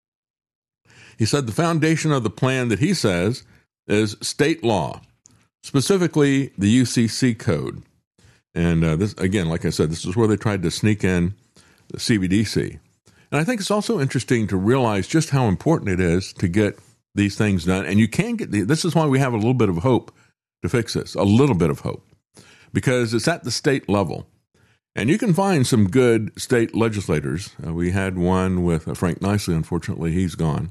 Speaker 2: He said the foundation of the plan that he says is state law, specifically the UCC code. And this, again, like I said, this is where they tried to sneak in the CBDC. And I think it's also interesting to realize just how important it is to get these things done. And you can get this is why we have a little bit of hope to fix this, a little bit of hope, because it's at the state level. And you can find some good state legislators. We had one with Frank Nicely. Unfortunately, he's gone.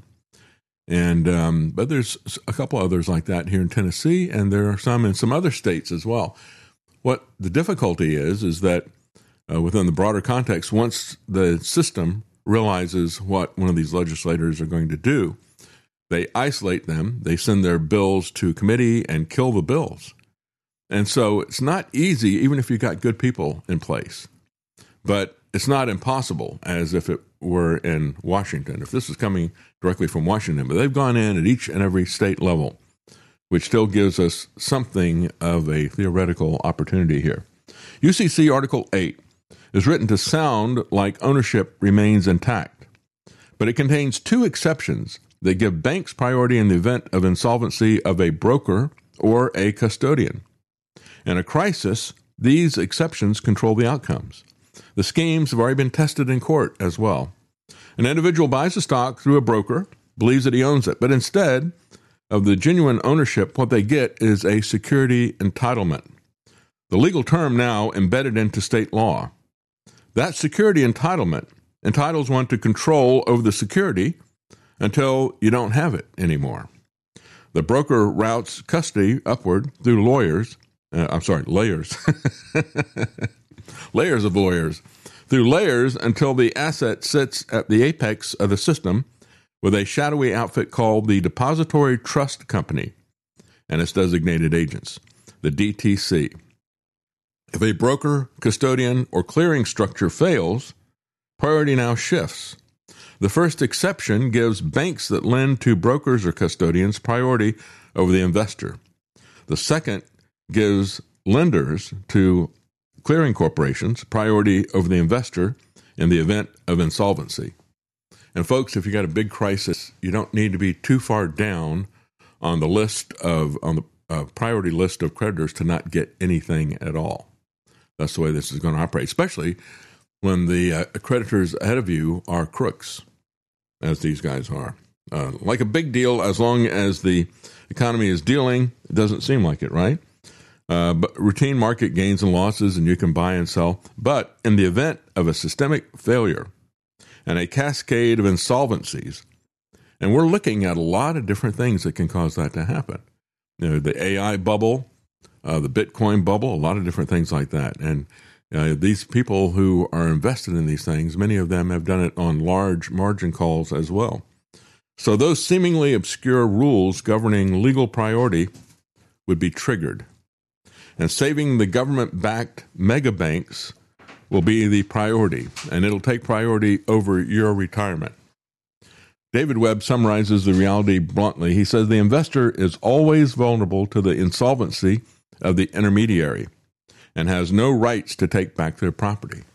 Speaker 2: And but there's a couple others like that here in Tennessee, and there are some in some other states as well. What the difficulty is that within the broader context, once the system realizes what one of these legislators are going to do, They isolate them. They send their bills to committee and kill the bills. And so it's not easy, even if you've got good people in place. But it's not impossible, as if it were in Washington, if this is coming directly from Washington. But they've gone in at each and every state level, which still gives us something of a theoretical opportunity here. UCC Article 8 is written to sound like ownership remains intact, but it contains two exceptions that give banks priority in the event of insolvency of a broker or a custodian. In a crisis, these exceptions control the outcomes. The schemes have already been tested in court as well. An individual buys a stock through a broker, believes that he owns it, but instead of the genuine ownership, what they get is a security entitlement. The legal term now embedded into state law. That security entitlement entitles one to control over the security until you don't have it anymore. The broker routes custody upward through layers, layers of lawyers, through layers until the asset sits at the apex of the system with a shadowy outfit called the Depository Trust Company and its designated agents, the DTC. If a broker, custodian, or clearing structure fails, priority now shifts. The first exception gives banks that lend to brokers or custodians priority over the investor. The second gives lenders to clearing corporations priority over the investor in the event of insolvency. And folks, if you got a big crisis, you don't need to be too far down on the priority list of creditors to not get anything at all. That's the way this is going to operate, especially when the creditors ahead of you are crooks, as these guys are. Like a big deal as long as the economy is dealing. It doesn't seem like it, right? But routine market gains and losses, and you can buy and sell. But in the event of a systemic failure and a cascade of insolvencies, and we're looking at a lot of different things that can cause that to happen. You know, the AI bubble, the Bitcoin bubble, a lot of different things like that. And these people who are invested in these things, many of them have done it on large margin calls as well. So those seemingly obscure rules governing legal priority would be triggered. And saving the government-backed mega banks will be the priority, and it'll take priority over your retirement. David Webb summarizes the reality bluntly. He says the investor is always vulnerable to the insolvency of the intermediary and has no rights to take back their property.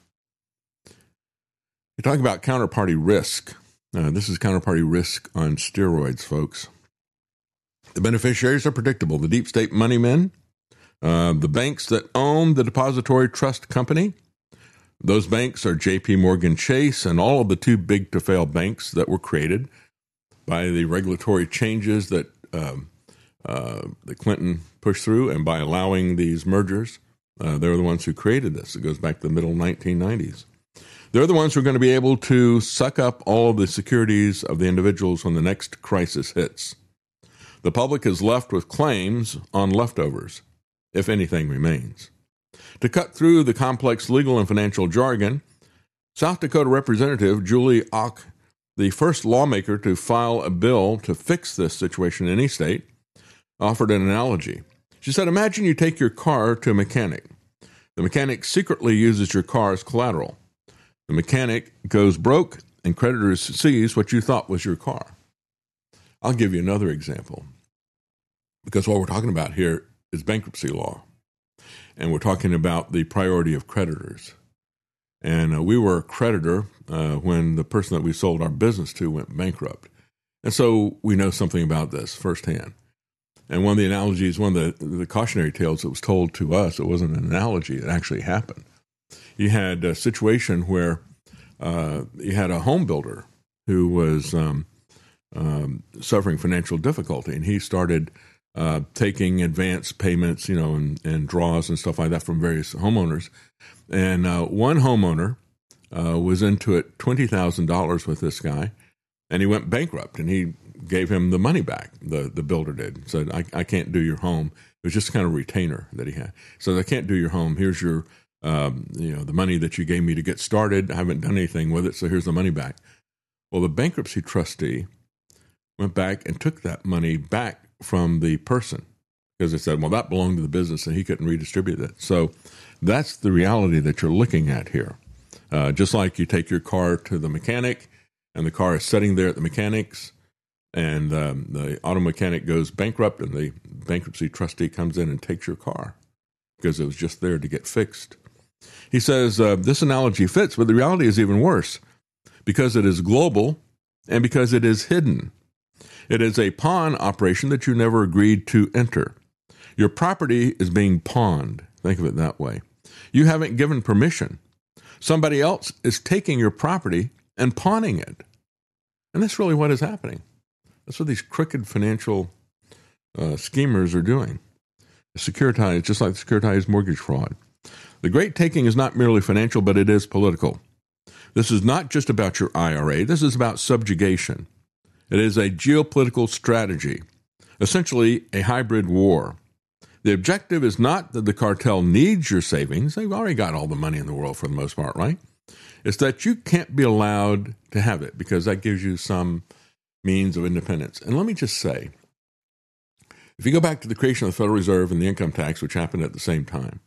Speaker 2: You talk about counterparty risk. This is counterparty risk on steroids, folks. The beneficiaries are predictable. The deep state money men, the banks that own the Depository Trust Company. Those banks are J.P. Morgan Chase and all of the too big to fail banks that were created by the regulatory changes that Clinton pushed through, and by allowing these mergers. They're the ones who created this. It goes back to the middle 1990s. They're the ones who are going to be able to suck up all of the securities of the individuals when the next crisis hits. The public is left with claims on leftovers, if anything remains. To cut through the complex legal and financial jargon, South Dakota Representative Julie Ock, the first lawmaker to file a bill to fix this situation in any state, offered an analogy. She said, imagine you take your car to a mechanic. The mechanic secretly uses your car as collateral. The mechanic goes broke, and creditors seize what you thought was your car. I'll give you another example, because what we're talking about here is bankruptcy law, and we're talking about the priority of creditors. And we were a creditor when the person that we sold our business to went bankrupt. And so we know something about this firsthand. And one of the analogies, one of the cautionary tales that was told to us, it wasn't an analogy, it actually happened. You had a situation where you had a home builder who was suffering financial difficulty, and he started taking advance payments, and draws and stuff like that from various homeowners. And one homeowner was into it $20,000 with this guy, and he went bankrupt, and he gave him the money back. The builder did. Said, I can't do your home. It was just kind of a retainer that he had. So I can't do your home. Here's your, the money that you gave me to get started. I haven't done anything with it, so here's the money back. Well, the bankruptcy trustee went back and took that money back from the person because they said, well, that belonged to the business and he couldn't redistribute it. So that's the reality that you're looking at here. Just like you take your car to the mechanic and the car is sitting there at the mechanic's and the auto mechanic goes bankrupt and the bankruptcy trustee comes in and takes your car because it was just there to get fixed. He says this analogy fits, but the reality is even worse because it is global and because it is hidden. It is a pawn operation that you never agreed to enter. Your property is being pawned. Think of it that way. You haven't given permission. Somebody else is taking your property and pawning it. And that's really what is happening. That's what these crooked financial schemers are doing. Securitized, just like the securitized mortgage fraud. The great taking is not merely financial, but it is political. This is not just about your IRA. This is about subjugation. It is a geopolitical strategy, essentially a hybrid war. The objective is not that the cartel needs your savings. They've already got all the money in the world for the most part, right? It's that you can't be allowed to have it because that gives you some means of independence. And let me just say, if you go back to the creation of the Federal Reserve and the income tax, which happened at the same time,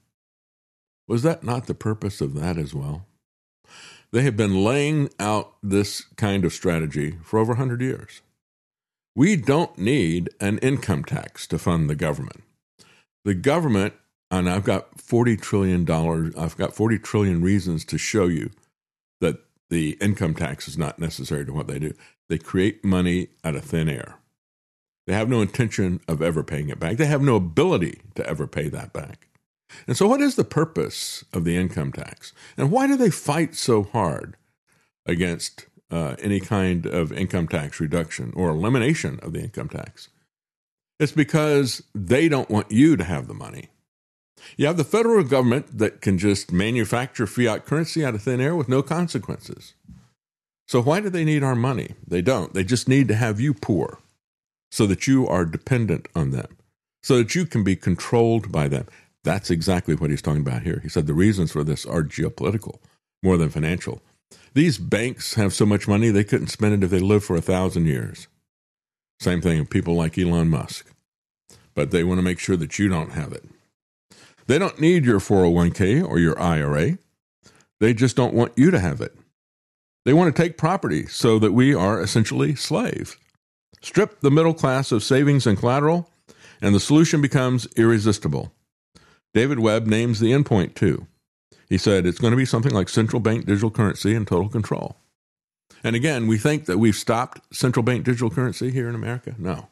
Speaker 2: was that not the purpose of that as well? They have been laying out this kind of strategy for over 100 years. We don't need an income tax to fund the government. The government, and I've got $40 trillion, I've got 40 trillion reasons to show you that the income tax is not necessary to what they do. They create money out of thin air. They have no intention of ever paying it back. They have no ability to ever pay that back. And so what is the purpose of the income tax? And why do they fight so hard against any kind of income tax reduction or elimination of the income tax? It's because they don't want you to have the money. You have the federal government that can just manufacture fiat currency out of thin air with no consequences. So why do they need our money? They don't. They just need to have you poor so that you are dependent on them, so that you can be controlled by them. That's exactly what he's talking about here. He said the reasons for this are geopolitical more than financial. These banks have so much money they couldn't spend it if they lived for 1,000 years. Same thing with people like Elon Musk. But they want to make sure that you don't have it. They don't need your 401k or your IRA. They just don't want you to have it. They want to take property so that we are essentially slaves. Strip the middle class of savings and collateral, and the solution becomes irresistible. David Webb names the endpoint too. He said it's going to be something like central bank digital currency and total control. And again, we think that we've stopped central bank digital currency here in America. No.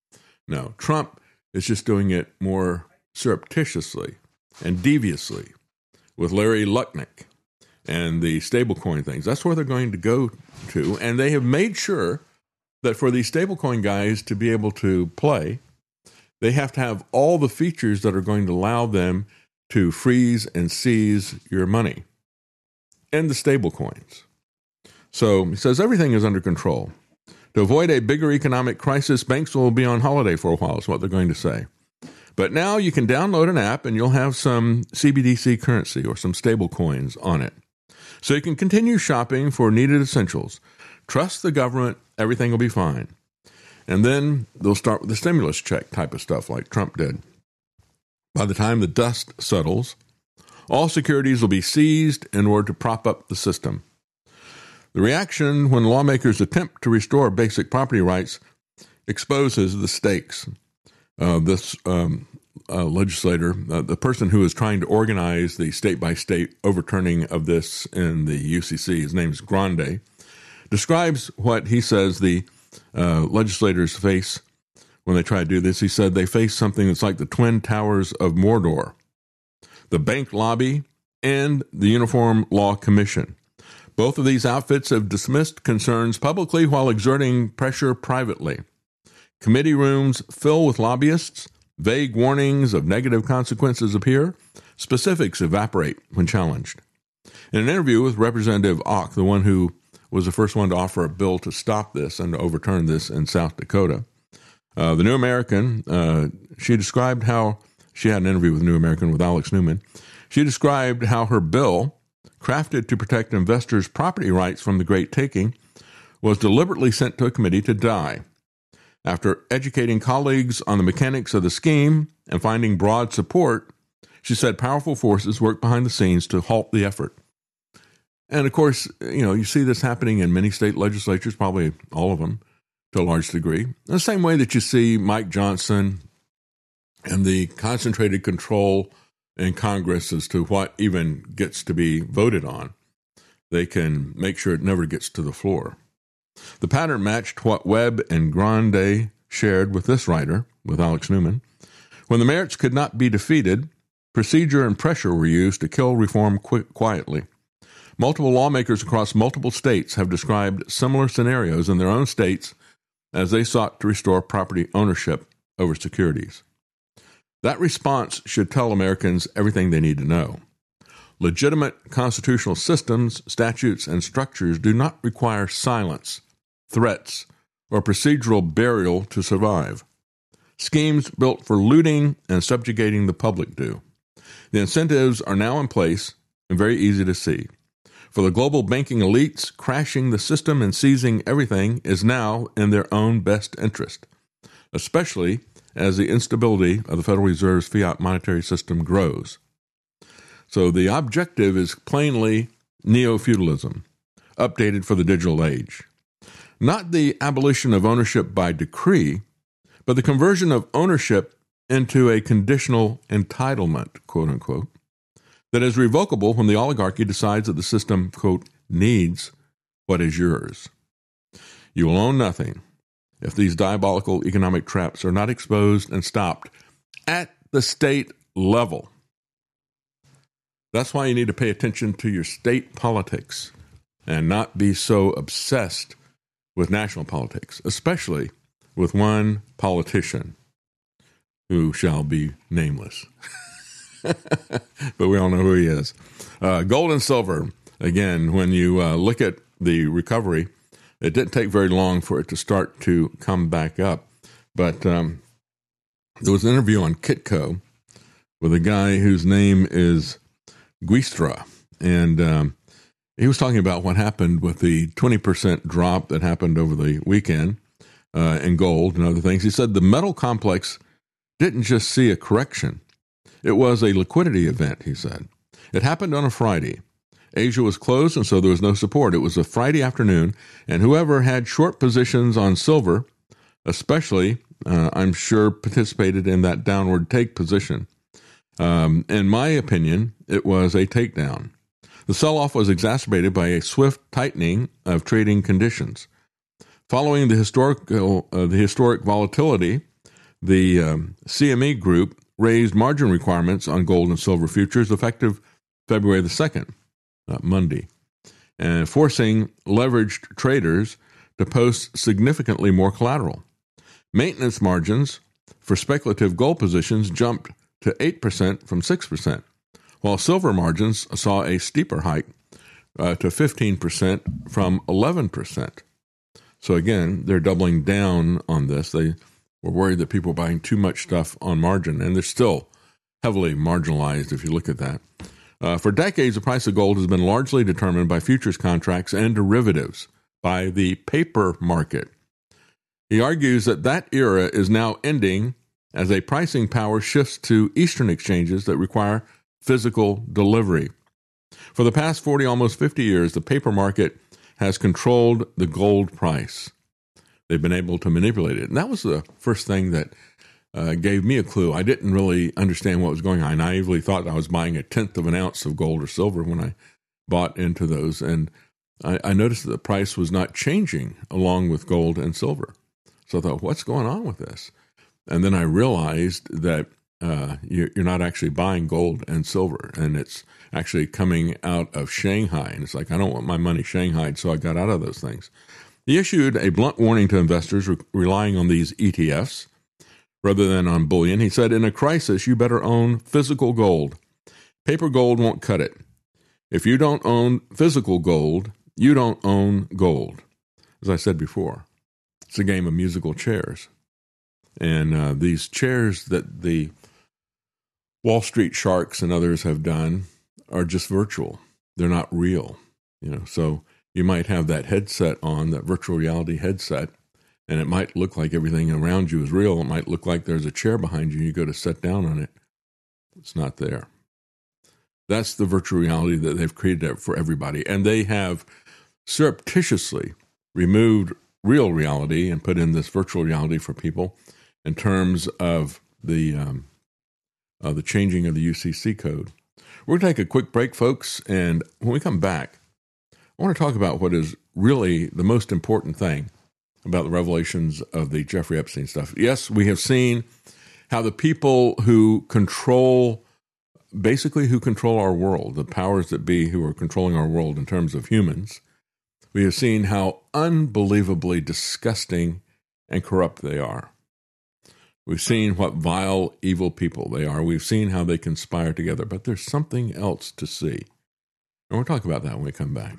Speaker 2: Trump is just doing it more surreptitiously and deviously with Larry Lucknick and the stablecoin things. That's where they're going to go to. And they have made sure that for these stablecoin guys to be able to play, they have to have all the features that are going to allow them to freeze and seize your money and the stablecoins. So he says everything is under control. To avoid a bigger economic crisis, banks will be on holiday for a while, is what they're going to say. But now you can download an app and you'll have some CBDC currency or some stable coins on it. So you can continue shopping for needed essentials. Trust the government, everything will be fine. And then they'll start with the stimulus check type of stuff like Trump did. By the time the dust settles, all securities will be seized in order to prop up the system. The reaction when lawmakers attempt to restore basic property rights exposes the stakes. This legislator, the person who is trying to organize the state-by-state overturning of this in the UCC, his name is Grande, describes what he says the legislators face when they try to do this. He said they face something that's like the Twin Towers of Mordor, the bank lobby, and the Uniform Law Commission. Both of these outfits have dismissed concerns publicly while exerting pressure privately. Committee rooms fill with lobbyists. Vague warnings of negative consequences appear. Specifics evaporate when challenged. In an interview with Representative Ock, the one who was the first one to offer a bill to stop this and to overturn this in South Dakota, the New American, she described how she had an interview with New American with Alex Newman. She described how her bill, crafted to protect investors' property rights from the great taking, was deliberately sent to a committee to die. After educating colleagues on the mechanics of the scheme and finding broad support, she said powerful forces worked behind the scenes to halt the effort. And of course, you see this happening in many state legislatures, probably all of them to a large degree. In the same way that you see Mike Johnson and the concentrated control in Congress as to what even gets to be voted on. They can make sure it never gets to the floor. The pattern matched what Webb and Grande shared with this writer, with Alex Newman. When the merits could not be defeated, procedure and pressure were used to kill reform quietly. Multiple lawmakers across multiple states have described similar scenarios in their own states as they sought to restore property ownership over securities. That response should tell Americans everything they need to know. Legitimate constitutional systems, statutes, and structures do not require silence, threats, or procedural burial to survive. Schemes built for looting and subjugating the public do. The incentives are now in place and very easy to see. For the global banking elites, crashing the system and seizing everything is now in their own best interest, especially as the instability of the Federal Reserve's fiat monetary system grows. So the objective is plainly neo-feudalism, updated for the digital age. Not the abolition of ownership by decree, but the conversion of ownership into a conditional entitlement, quote unquote, that is revocable when the oligarchy decides that the system, quote, needs what is yours. You will own nothing if these diabolical economic traps are not exposed and stopped at the state level. That's why you need to pay attention to your state politics and not be so obsessed with national politics, especially with one politician who shall be nameless. But we all know who he is. Gold and silver, again, when you look at the recovery, it didn't take very long for it to start to come back up. But there was an interview on Kitco with a guy whose name is Guistra, and he was talking about what happened with the 20% drop that happened over the weekend in gold and other things. He said the metal complex didn't just see a correction. It was a liquidity event, he said. It happened on a Friday. Asia was closed, and so there was no support. It was a Friday afternoon, and whoever had short positions on silver, especially, I'm sure, participated in that downward take position. In my opinion, it was a takedown. The sell-off was exacerbated by a swift tightening of trading conditions. Following the historic volatility, the CME Group raised margin requirements on gold and silver futures effective February the 2nd, Monday, and forcing leveraged traders to post significantly more collateral. Maintenance margins for speculative gold positions jumped to 8% from 6%, while silver margins saw a steeper hike to 15% from 11%. So again, they're doubling down on this. They were worried that people were buying too much stuff on margin, and they're still heavily marginalized if you look at that. For decades, the price of gold has been largely determined by futures contracts and derivatives, by the paper market. He argues that that era is now ending as a pricing power shifts to Eastern exchanges that require physical delivery. For the past 40, almost 50 years, the paper market has controlled the gold price. They've been able to manipulate it. And that was the first thing that gave me a clue. I didn't really understand what was going on. I naively thought I was buying 1/10 of an ounce of gold or silver when I bought into those. And I noticed that the price was not changing along with gold and silver. So I thought, what's going on with this? And then I realized that you're not actually buying gold and silver, and it's actually coming out of Shanghai. And it's like, I don't want my money Shanghaied, so I got out of those things. He issued a blunt warning to investors relying on these ETFs rather than on bullion. He said, in a crisis, you better own physical gold. Paper gold won't cut it. If you don't own physical gold, you don't own gold. As I said before, it's a game of musical chairs. And these chairs that the Wall Street sharks and others have done are just virtual. They're not real. So you might have that headset on, that virtual reality headset, And it might look like everything around you is real. It might look like there's a chair behind you. You go to sit down on it. It's not there. That's the virtual reality that they've created for everybody. And they have surreptitiously removed real reality and put in this virtual reality for people in terms of the changing of the UCC code. We're going to take a quick break, folks. And when we come back, I want to talk about what is really the most important thing about the revelations of the Jeffrey Epstein stuff. Yes, we have seen how the people who control our world, the powers that be who are controlling our world in terms of humans, we have seen how unbelievably disgusting and corrupt they are. We've seen what vile, evil people they are. We've seen how they conspire together, but there's something else to see. And we'll talk about that when we come back.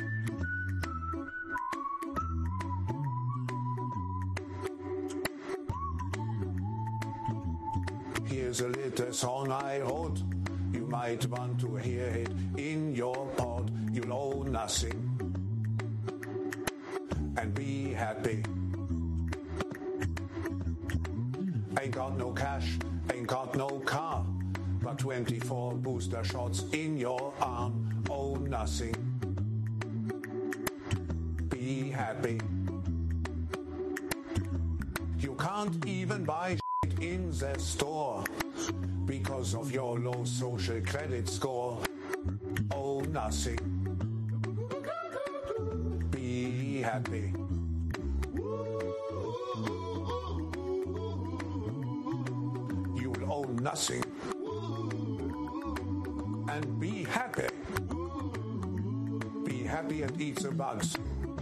Speaker 6: Here's a little song I wrote. You might want to hear it in your pod. You'll owe nothing and be happy. Ain't got no cash, ain't got no car, but 24 booster shots in your arm. Oh, nothing. Be happy. You can't even buy shit in the store because of your low social credit score. Oh, nothing. Be happy. You'll own nothing and be happy. Be happy and eat the bugs.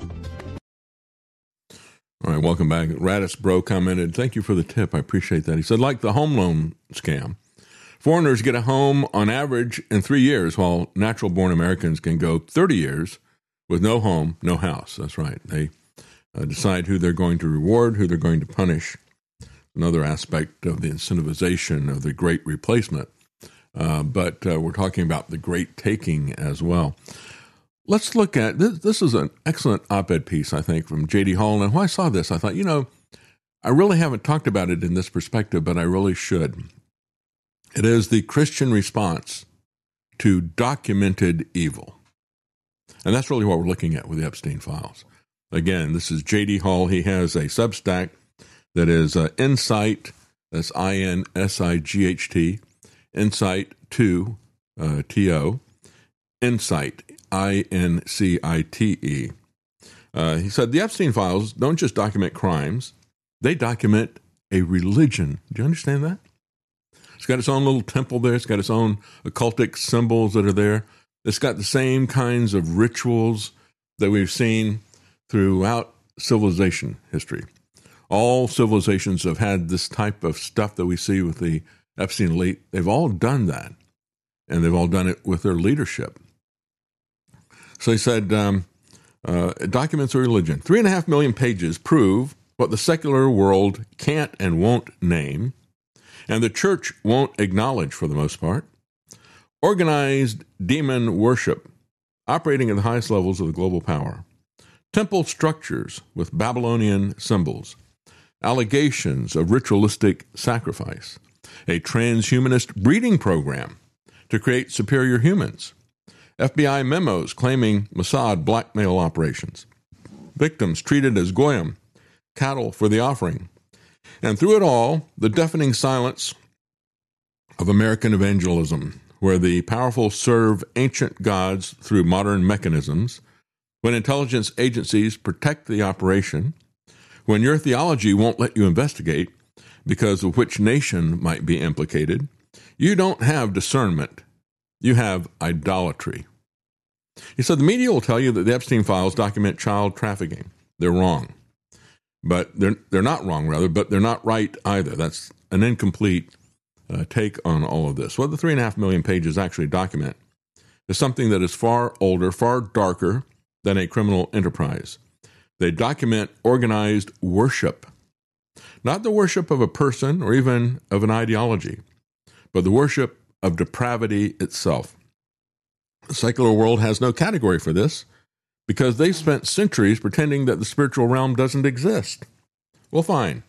Speaker 2: All right, welcome back. Radis Bro commented, "Thank you for the tip. I appreciate that." He said, like the home loan scam, foreigners get a home on average in 3 years, while natural-born Americans can go 30 years with no home, no house. That's right. They decide who they're going to reward, who they're going to punish. Another aspect of the incentivization of the great replacement. But we're talking about the great taking as well. Let's look at this. This is an excellent op-ed piece, I think, from J.D. Hall. And when I saw this, I thought, I really haven't talked about it in this perspective, but I really should. It is the Christian response to documented evil. And that's really what we're looking at with the Epstein files. Again, this is J.D. Hall. He has a Substack that is Insight, that's INSIGHT, Insight 2, T-O, Insight, INCITE. He said, the Epstein files don't just document crimes, they document a religion. Do you understand that? It's got its own little temple there. It's got its own occultic symbols that are there. It's got the same kinds of rituals that we've seen throughout civilization history. All civilizations have had this type of stuff that we see with the Epstein elite. They've all done that, and they've all done it with their leadership. So he said, documents of religion. 3.5 million pages prove what the secular world can't and won't name, and the church won't acknowledge for the most part. Organized demon worship operating at the highest levels of the global power. Temple structures with Babylonian symbols. Allegations of ritualistic sacrifice. A transhumanist breeding program to create superior humans. FBI memos claiming Mossad blackmail operations. Victims treated as goyim, cattle for the offering. And through it all, the deafening silence of American evangelism, where the powerful serve ancient gods through modern mechanisms, when intelligence agencies protect the operation, when your theology won't let you investigate because of which nation might be implicated, you don't have discernment. You have idolatry. He said the media will tell you that the Epstein files document child trafficking. They're wrong. But they're not wrong, rather, but they're not right either. That's an incomplete take on all of this. What the 3.5 million pages actually document is something that is far older, far darker than a criminal enterprise. They document organized worship, not the worship of a person or even of an ideology, but the worship of depravity itself. The secular world has no category for this because they've spent centuries pretending that the spiritual realm doesn't exist. Well, fine.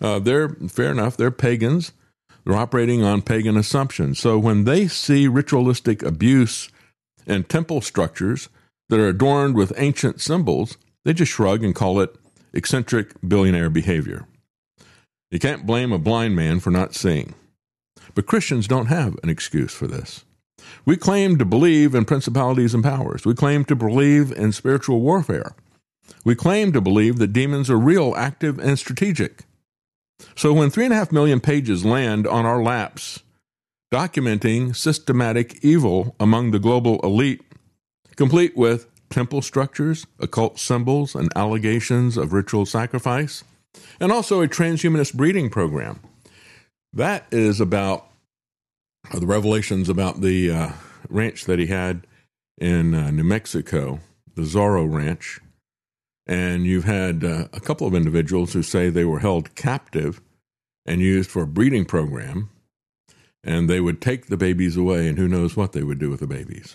Speaker 2: Fair enough. They're pagans. They're operating on pagan assumptions. So when they see ritualistic abuse and temple structures that are adorned with ancient symbols, they just shrug and call it eccentric billionaire behavior. You can't blame a blind man for not seeing. But Christians don't have an excuse for this. We claim to believe in principalities and powers. We claim to believe in spiritual warfare. We claim to believe that demons are real, active, and strategic. So when 3.5 million pages land on our laps documenting systematic evil among the global elite, complete with temple structures, occult symbols, and allegations of ritual sacrifice, and also a transhumanist breeding program, that is about the revelations about the ranch that he had in New Mexico, the Zorro Ranch. And you've had a couple of individuals who say they were held captive and used for a breeding program, and they would take the babies away, and who knows what they would do with the babies.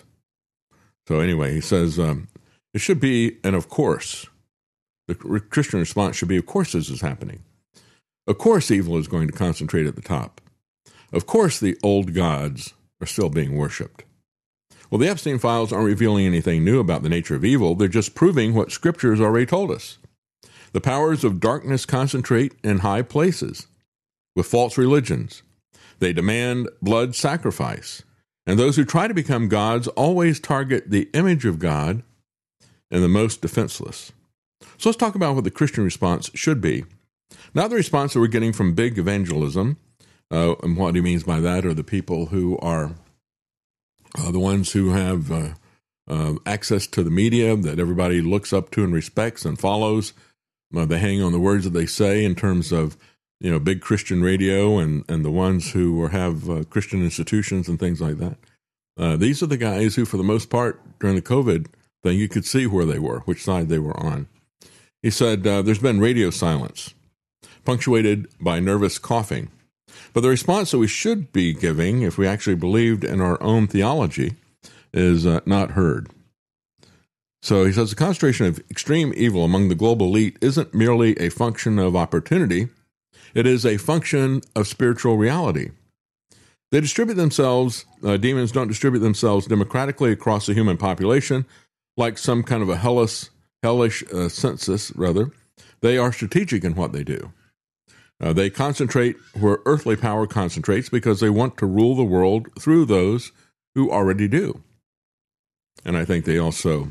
Speaker 2: So anyway, he says it should be, and of course, the Christian response should be, of course this is happening. Of course evil is going to concentrate at the top. Of course the old gods are still being worshipped. Well, the Epstein files aren't revealing anything new about the nature of evil. They're just proving what Scripture has already told us. The powers of darkness concentrate in high places with false religions. They demand blood sacrifice. And those who try to become gods always target the image of God and the most defenseless. So let's talk about what the Christian response should be. Not the response that we're getting from big evangelism. And what he means by that are the people who are the ones who have access to the media that everybody looks up to and respects and follows. They hang on the words that they say in terms of, big Christian radio and the ones who have Christian institutions and things like that. These are the guys who, for the most part, during the COVID thing, you could see where they were, which side they were on. He said there's been radio silence, punctuated by nervous coughing. But the response that we should be giving, if we actually believed in our own theology, is not heard. So he says the concentration of extreme evil among the global elite isn't merely a function of opportunity. It is a function of spiritual reality. They distribute themselves, demons don't distribute themselves democratically across the human population like some kind of a hellish census, rather. They are strategic in what they do. They concentrate where earthly power concentrates because they want to rule the world through those who already do. And I think they also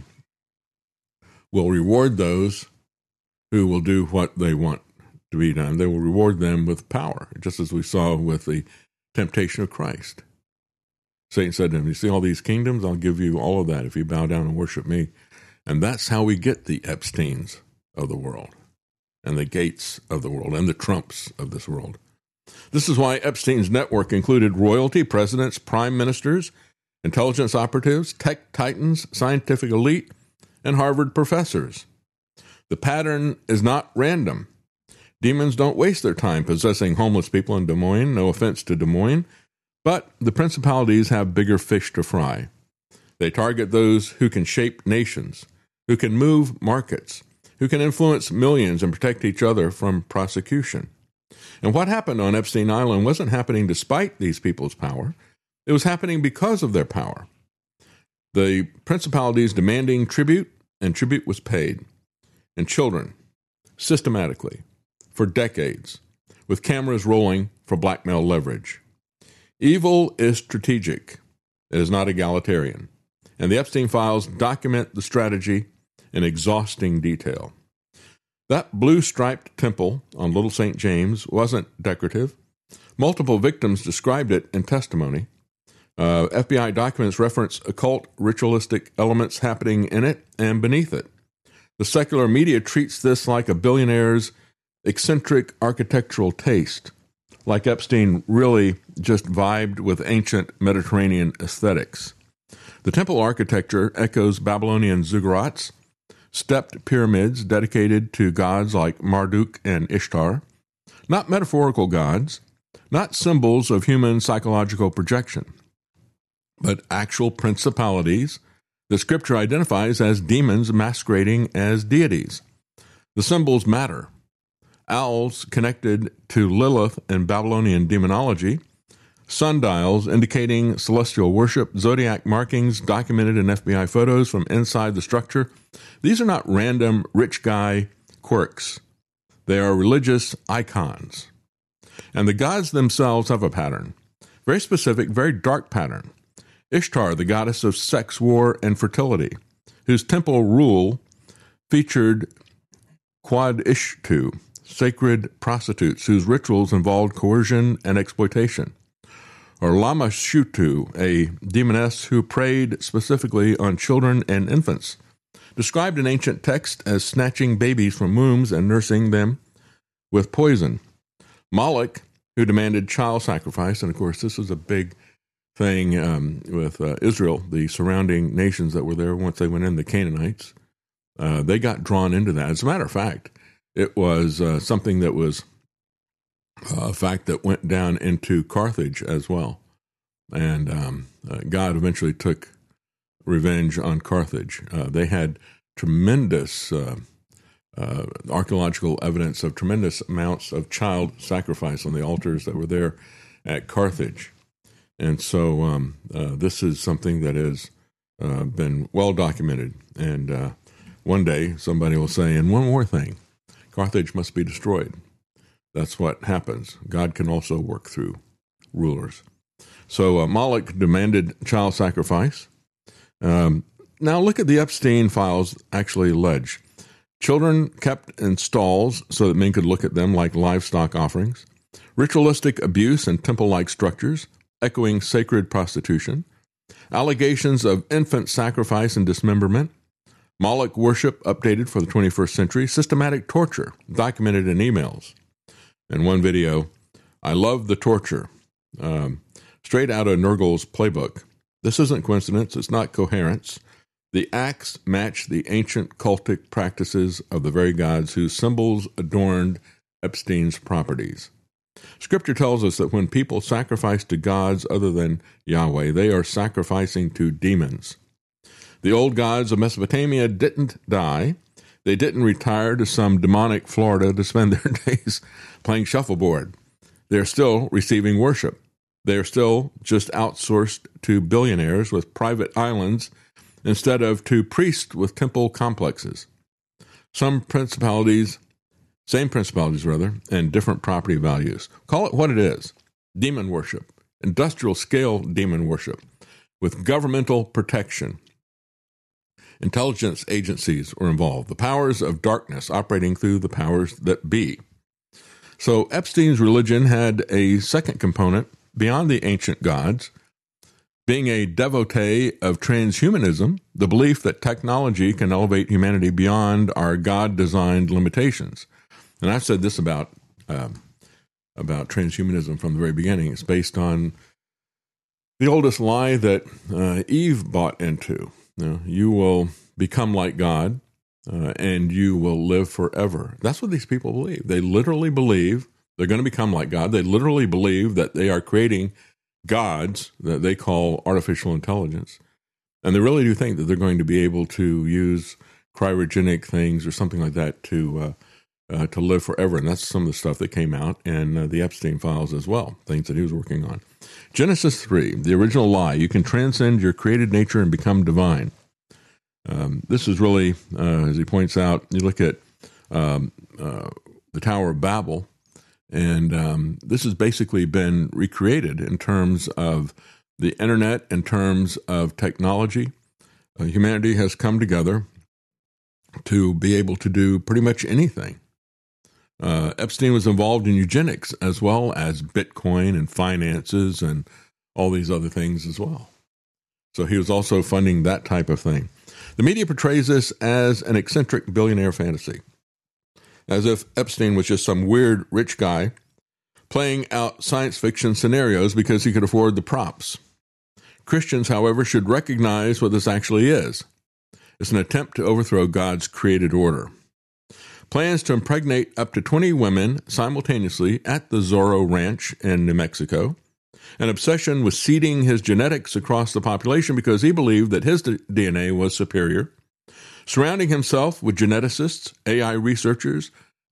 Speaker 2: will reward those who will do what they want to be done. They will reward them with power, just as we saw with the temptation of Christ. Satan said to him, you see all these kingdoms? I'll give you all of that if you bow down and worship me. And that's how we get the Epsteins of the world, and the Gates of the world, and the Trumps of this world. This is why Epstein's network included royalty, presidents, prime ministers, intelligence operatives, tech titans, scientific elite, and Harvard professors. The pattern is not random. Demons don't waste their time possessing homeless people in Des Moines, no offense to Des Moines, but the principalities have bigger fish to fry. They target those who can shape nations, who can move markets, who can influence millions and protect each other from prosecution. And what happened on Epstein Island wasn't happening despite these people's power. It was happening because of their power. The principalities demanding tribute, and tribute was paid. And children, systematically, for decades, with cameras rolling for blackmail leverage. Evil is strategic. It is not egalitarian. And the Epstein files document the strategy in exhausting detail. That blue-striped temple on Little St. James wasn't decorative. Multiple victims described it in testimony. FBI documents reference occult ritualistic elements happening in it and beneath it. The secular media treats this like a billionaire's eccentric architectural taste, like Epstein really just vibed with ancient Mediterranean aesthetics. The temple architecture echoes Babylonian ziggurats, stepped pyramids dedicated to gods like Marduk and Ishtar, not metaphorical gods, not symbols of human psychological projection, but actual principalities that Scripture identifies as demons masquerading as deities. The symbols matter. owls connected to Lilith in Babylonian demonology, sundials indicating celestial worship, zodiac markings documented in FBI photos from inside the structure. These are not random rich guy quirks. They are religious icons. And the gods themselves have a pattern, very specific, very dark pattern. Ishtar, the goddess of sex, war, and fertility, whose temple rule featured Quad-Ishtu, sacred prostitutes whose rituals involved coercion and exploitation. Or Lama-Shutu, a demoness who preyed specifically on children and infants, described in ancient texts as snatching babies from wombs and nursing them with poison. Moloch, who demanded child sacrifice, and of course this was a big thing with Israel, the surrounding nations that were there once they went in, the Canaanites. They got drawn into that. As a matter of fact, it was something that was a fact that went down into Carthage as well. And God eventually took revenge on Carthage. They had tremendous archaeological evidence of tremendous amounts of child sacrifice on the altars that were there at Carthage. And so this is something that has been well documented. And one day somebody will say, and one more thing, Carthage must be destroyed. That's what happens. God can also work through rulers. So Moloch demanded child sacrifice. Now look at the Epstein files actually allege. Children kept in stalls so that men could look at them like livestock offerings. Ritualistic abuse in temple-like structures, echoing sacred prostitution. Allegations of infant sacrifice and dismemberment. Moloch worship updated for the 21st century. Systematic torture documented in emails. In one video, I love the torture. Straight out of Nurgle's playbook. This isn't coincidence. It's not coherence. The acts match the ancient cultic practices of the very gods whose symbols adorned Epstein's properties. Scripture tells us that when people sacrifice to gods other than Yahweh, they are sacrificing to demons. The old gods of Mesopotamia didn't die. They didn't retire to some demonic Florida to spend their days playing shuffleboard. They're still receiving worship. They're still just outsourced to billionaires with private islands instead of to priests with temple complexes. Same principalities, and different property values. Call it what it is. Demon worship. Industrial scale demon worship. With governmental protection. Intelligence agencies were involved. The powers of darkness operating through the powers that be. So Epstein's religion had a second component beyond the ancient gods, being a devotee of transhumanism, the belief that technology can elevate humanity beyond our God-designed limitations. And I've said this about transhumanism from the very beginning. It's based on the oldest lie that Eve bought into. You will become like God, and you will live forever. That's what these people believe. They literally believe they're going to become like God. They literally believe that they are creating gods that they call artificial intelligence. And they really do think that they're going to be able to use cryogenic things or something like that to live forever. And that's some of the stuff that came out in the Epstein files as well, things that he was working on. Genesis 3, the original lie, you can transcend your created nature and become divine. This is really, as he points out, you look at the Tower of Babel, and this has basically been recreated in terms of the internet, in terms of technology. Humanity has come together to be able to do pretty much anything. Epstein was involved in eugenics as well as Bitcoin and finances and all these other things as well. So he was also funding that type of thing. The media portrays this as an eccentric billionaire fantasy, as if Epstein was just some weird rich guy playing out science fiction scenarios because he could afford the props. Christians, however, should recognize what this actually is. It's an attempt to overthrow God's created order. Plans to impregnate up to 20 women simultaneously at the Zorro Ranch in New Mexico. An obsession with seeding his genetics across the population because he believed that his DNA was superior. Surrounding himself with geneticists, AI researchers,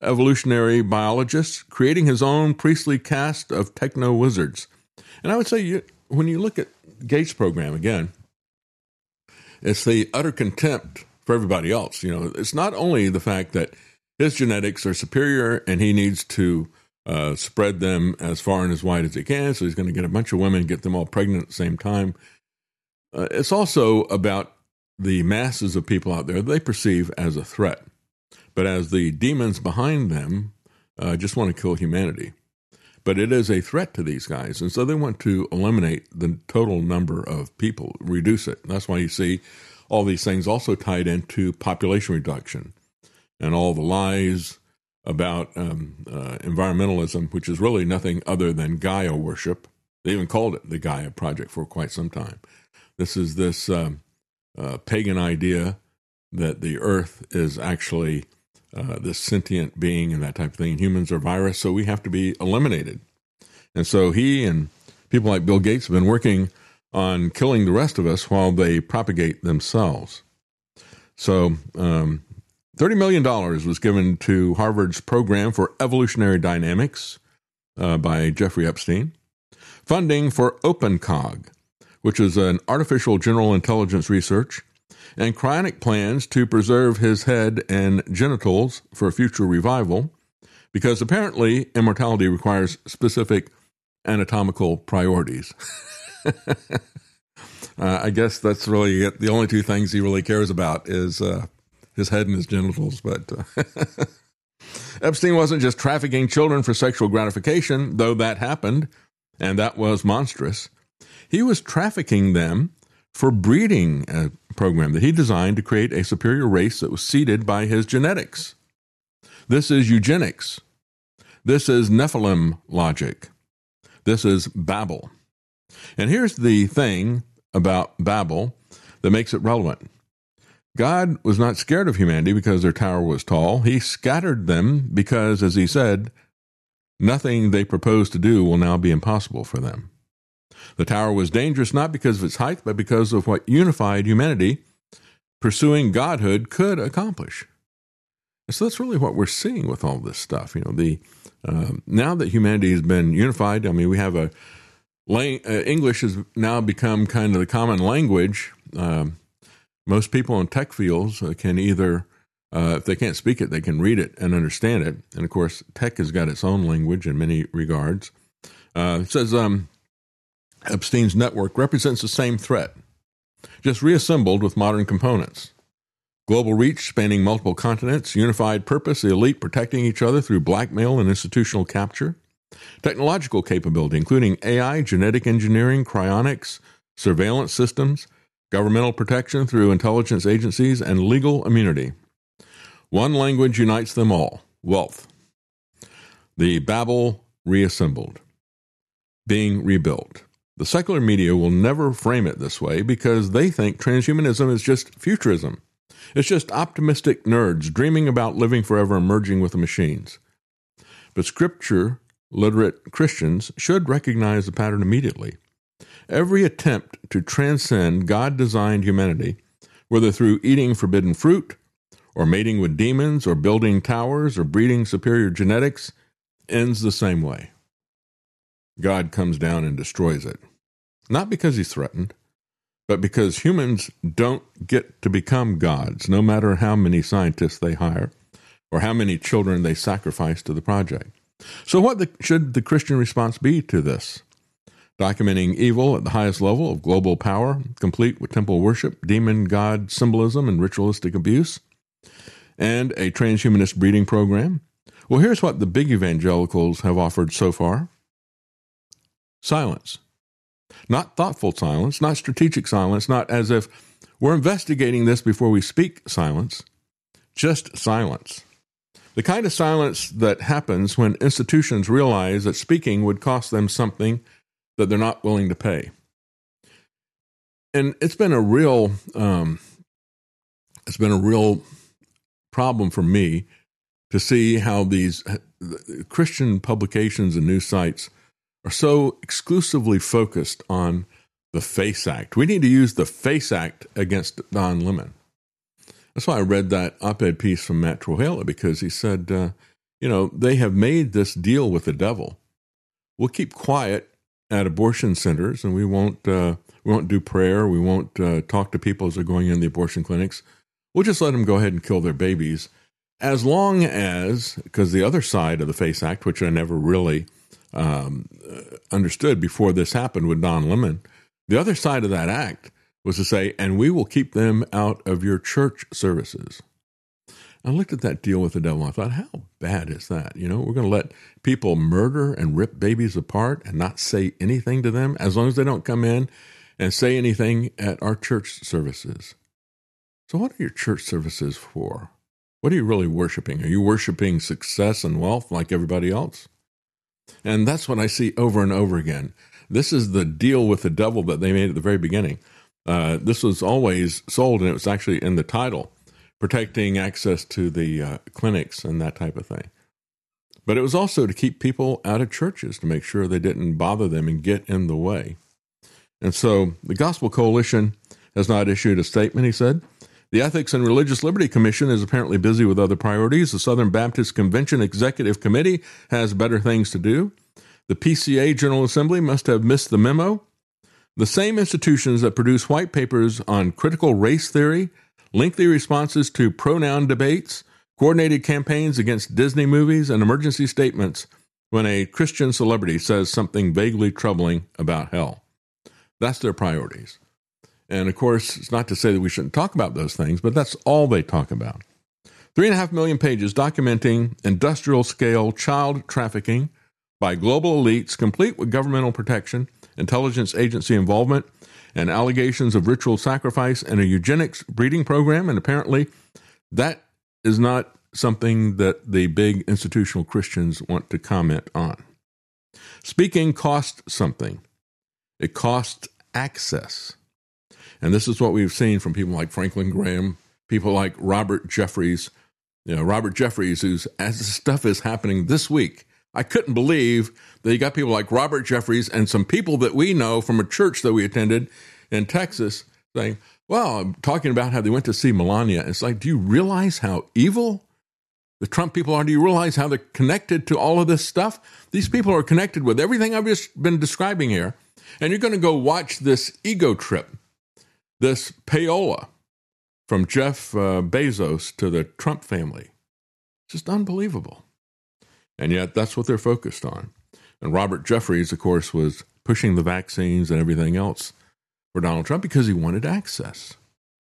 Speaker 2: evolutionary biologist, creating his own priestly caste of techno-wizards. And I would say, when you look at Gates' program again, it's the utter contempt for everybody else. It's not only the fact that his genetics are superior and he needs to spread them as far and as wide as he can, so he's going to get a bunch of women, get them all pregnant at the same time. It's also about the masses of people out there they perceive as a threat, but as the demons behind them just want to kill humanity. But it is a threat to these guys, and so they want to eliminate the total number of people, reduce it. That's why you see all these things also tied into population reduction and all the lies about environmentalism, which is really nothing other than Gaia worship. They even called it the Gaia Project for quite some time. This is this pagan idea that the earth is actually this sentient being and that type of thing. Humans are virus, so we have to be eliminated. And so he and people like Bill Gates have been working on killing the rest of us while they propagate themselves. So $30 million was given to Harvard's program for evolutionary dynamics by Jeffrey Epstein. Funding for OpenCog, which is an artificial general intelligence research, and cryonic plans to preserve his head and genitals for future revival, because apparently immortality requires specific anatomical priorities. I guess that's really it. The only two things he really cares about is his head and his genitals. But Epstein wasn't just trafficking children for sexual gratification, though that happened, and that was monstrous. He was trafficking them for breeding program that he designed to create a superior race that was seeded by his genetics. This is eugenics. This is Nephilim logic. This is Babel. And here's the thing about Babel that makes it relevant. God was not scared of humanity because their tower was tall. He scattered them because, as he said, nothing they proposed to do will now be impossible for them. The tower was dangerous not because of its height, but because of what unified humanity pursuing godhood could accomplish. And so that's really what we're seeing with all this stuff. Now that humanity has been unified, we have English has now become kind of the common language. Most people in tech fields can either, if they can't speak it, they can read it and understand it. And of course, tech has got its own language in many regards. It says, Epstein's network represents the same threat, just reassembled with modern components. Global reach spanning multiple continents, unified purpose, the elite protecting each other through blackmail and institutional capture, technological capability, including AI, genetic engineering, cryonics, surveillance systems, governmental protection through intelligence agencies, and legal immunity. One language unites them all: wealth. The Babel reassembled, being rebuilt. The secular media will never frame it this way because they think transhumanism is just futurism. It's just optimistic nerds dreaming about living forever and merging with the machines. But scripture-literate Christians should recognize the pattern immediately. Every attempt to transcend God-designed humanity, whether through eating forbidden fruit, or mating with demons, or building towers, or breeding superior genetics, ends the same way. God comes down and destroys it. Not because he's threatened, but because humans don't get to become gods, no matter how many scientists they hire or how many children they sacrifice to the project. So what should the Christian response be to this? Documenting evil at the highest level of global power, complete with temple worship, demon god symbolism, and ritualistic abuse, and a transhumanist breeding program? Well, here's what the big evangelicals have offered so far. Silence. Not thoughtful silence, not strategic silence, not as if we're investigating this before we speak silence, just silence. The kind of silence that happens when institutions realize that speaking would cost them something that they're not willing to pay. And it's been a real problem for me to see how these Christian publications and news sites are so exclusively focused on the FACE Act. We need to use the FACE Act against Don Lemon. That's why I read that op-ed piece from Matt Trujillo, because he said, they have made this deal with the devil. We'll keep quiet at abortion centers, and we won't do prayer. We won't talk to people as they're going in the abortion clinics. We'll just let them go ahead and kill their babies, as long as, because the other side of the FACE Act, which I never really understood before this happened with Don Lemon, the other side of that act was to say, and we will keep them out of your church services. I looked at that deal with the devil, and I thought, how bad is that? We're going to let people murder and rip babies apart and not say anything to them, as long as they don't come in and say anything at our church services. So what are your church services for? What are you really worshiping? Are you worshiping success and wealth like everybody else? And that's what I see over and over again. This is the deal with the devil that they made at the very beginning. This was always sold, and it was actually in the title, protecting access to the clinics and that type of thing. But it was also to keep people out of churches, to make sure they didn't bother them and get in the way. And so the Gospel Coalition has not issued a statement, he said. The Ethics and Religious Liberty Commission is apparently busy with other priorities. The Southern Baptist Convention Executive Committee has better things to do. The PCA General Assembly must have missed the memo. The same institutions that produce white papers on critical race theory, lengthy responses to pronoun debates, coordinated campaigns against Disney movies, and emergency statements when a Christian celebrity says something vaguely troubling about hell. That's their priorities. And of course, it's not to say that we shouldn't talk about those things, but that's all they talk about. 3.5 million pages documenting industrial-scale child trafficking by global elites, complete with governmental protection, intelligence agency involvement, and allegations of ritual sacrifice and a eugenics breeding program. And apparently that is not something that the big institutional Christians want to comment on. Speaking costs something. It costs access. And this is what we've seen from people like Franklin Graham, people like Robert Jeffries. Robert Jeffries, who's, as this stuff is happening this week, I couldn't believe that you got people like Robert Jeffries and some people that we know from a church that we attended in Texas saying, well, I'm talking about how they went to see Melania. It's like, do you realize how evil the Trump people are? Do you realize how they're connected to all of this stuff? These people are connected with everything I've just been describing here. And you're going to go watch this ego trip, this payola from Jeff Bezos to the Trump family. Just unbelievable. And yet that's what they're focused on. And Robert Jeffries, of course, was pushing the vaccines and everything else for Donald Trump because he wanted access,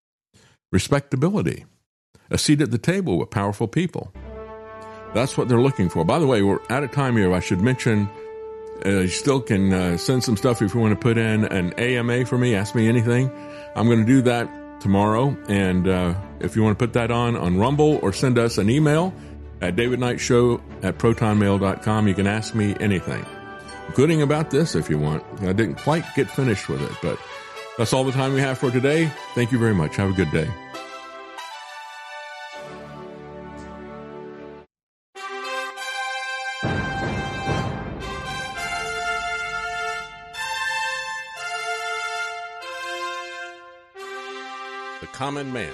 Speaker 2: respectability, a seat at the table with powerful people. That's what they're looking for. By the way, we're out of time here. I should mention, you still can send some stuff if you want to put in an AMA for me, ask me anything. I'm going to do that tomorrow. And if you want to put that on Rumble or send us an email at davidknightshow@protonmail.com, you can ask me anything, including about this if you want. I didn't quite get finished with it, but that's all the time we have for today. Thank you very much. Have a good day. The Common Man.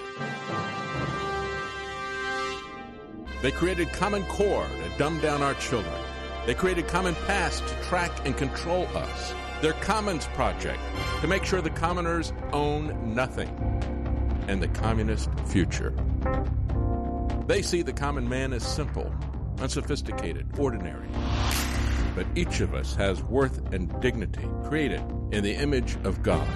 Speaker 2: They created Common Core to dumb down our children. They created Common Pass to track and control us. Their Commons Project to make sure the commoners own nothing. And the communist future. They see the common man as simple, unsophisticated, ordinary. But each of us has worth and dignity, created in the image of God.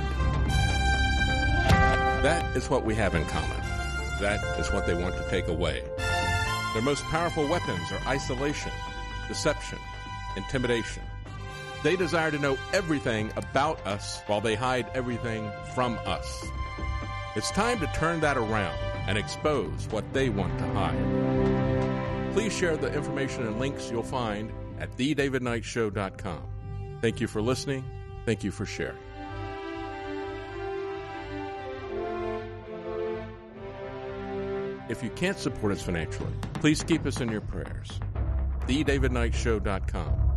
Speaker 2: That is what we have in common. That is what they want to take away. Their most powerful weapons are isolation, deception, intimidation. They desire to know everything about us while they hide everything from us. It's time to turn that around and expose what they want to hide. Please share the information and links you'll find at thedavidknightshow.com. Thank you for listening. Thank you for sharing. If you can't support us financially, please keep us in your prayers. thedavidknightshow.com.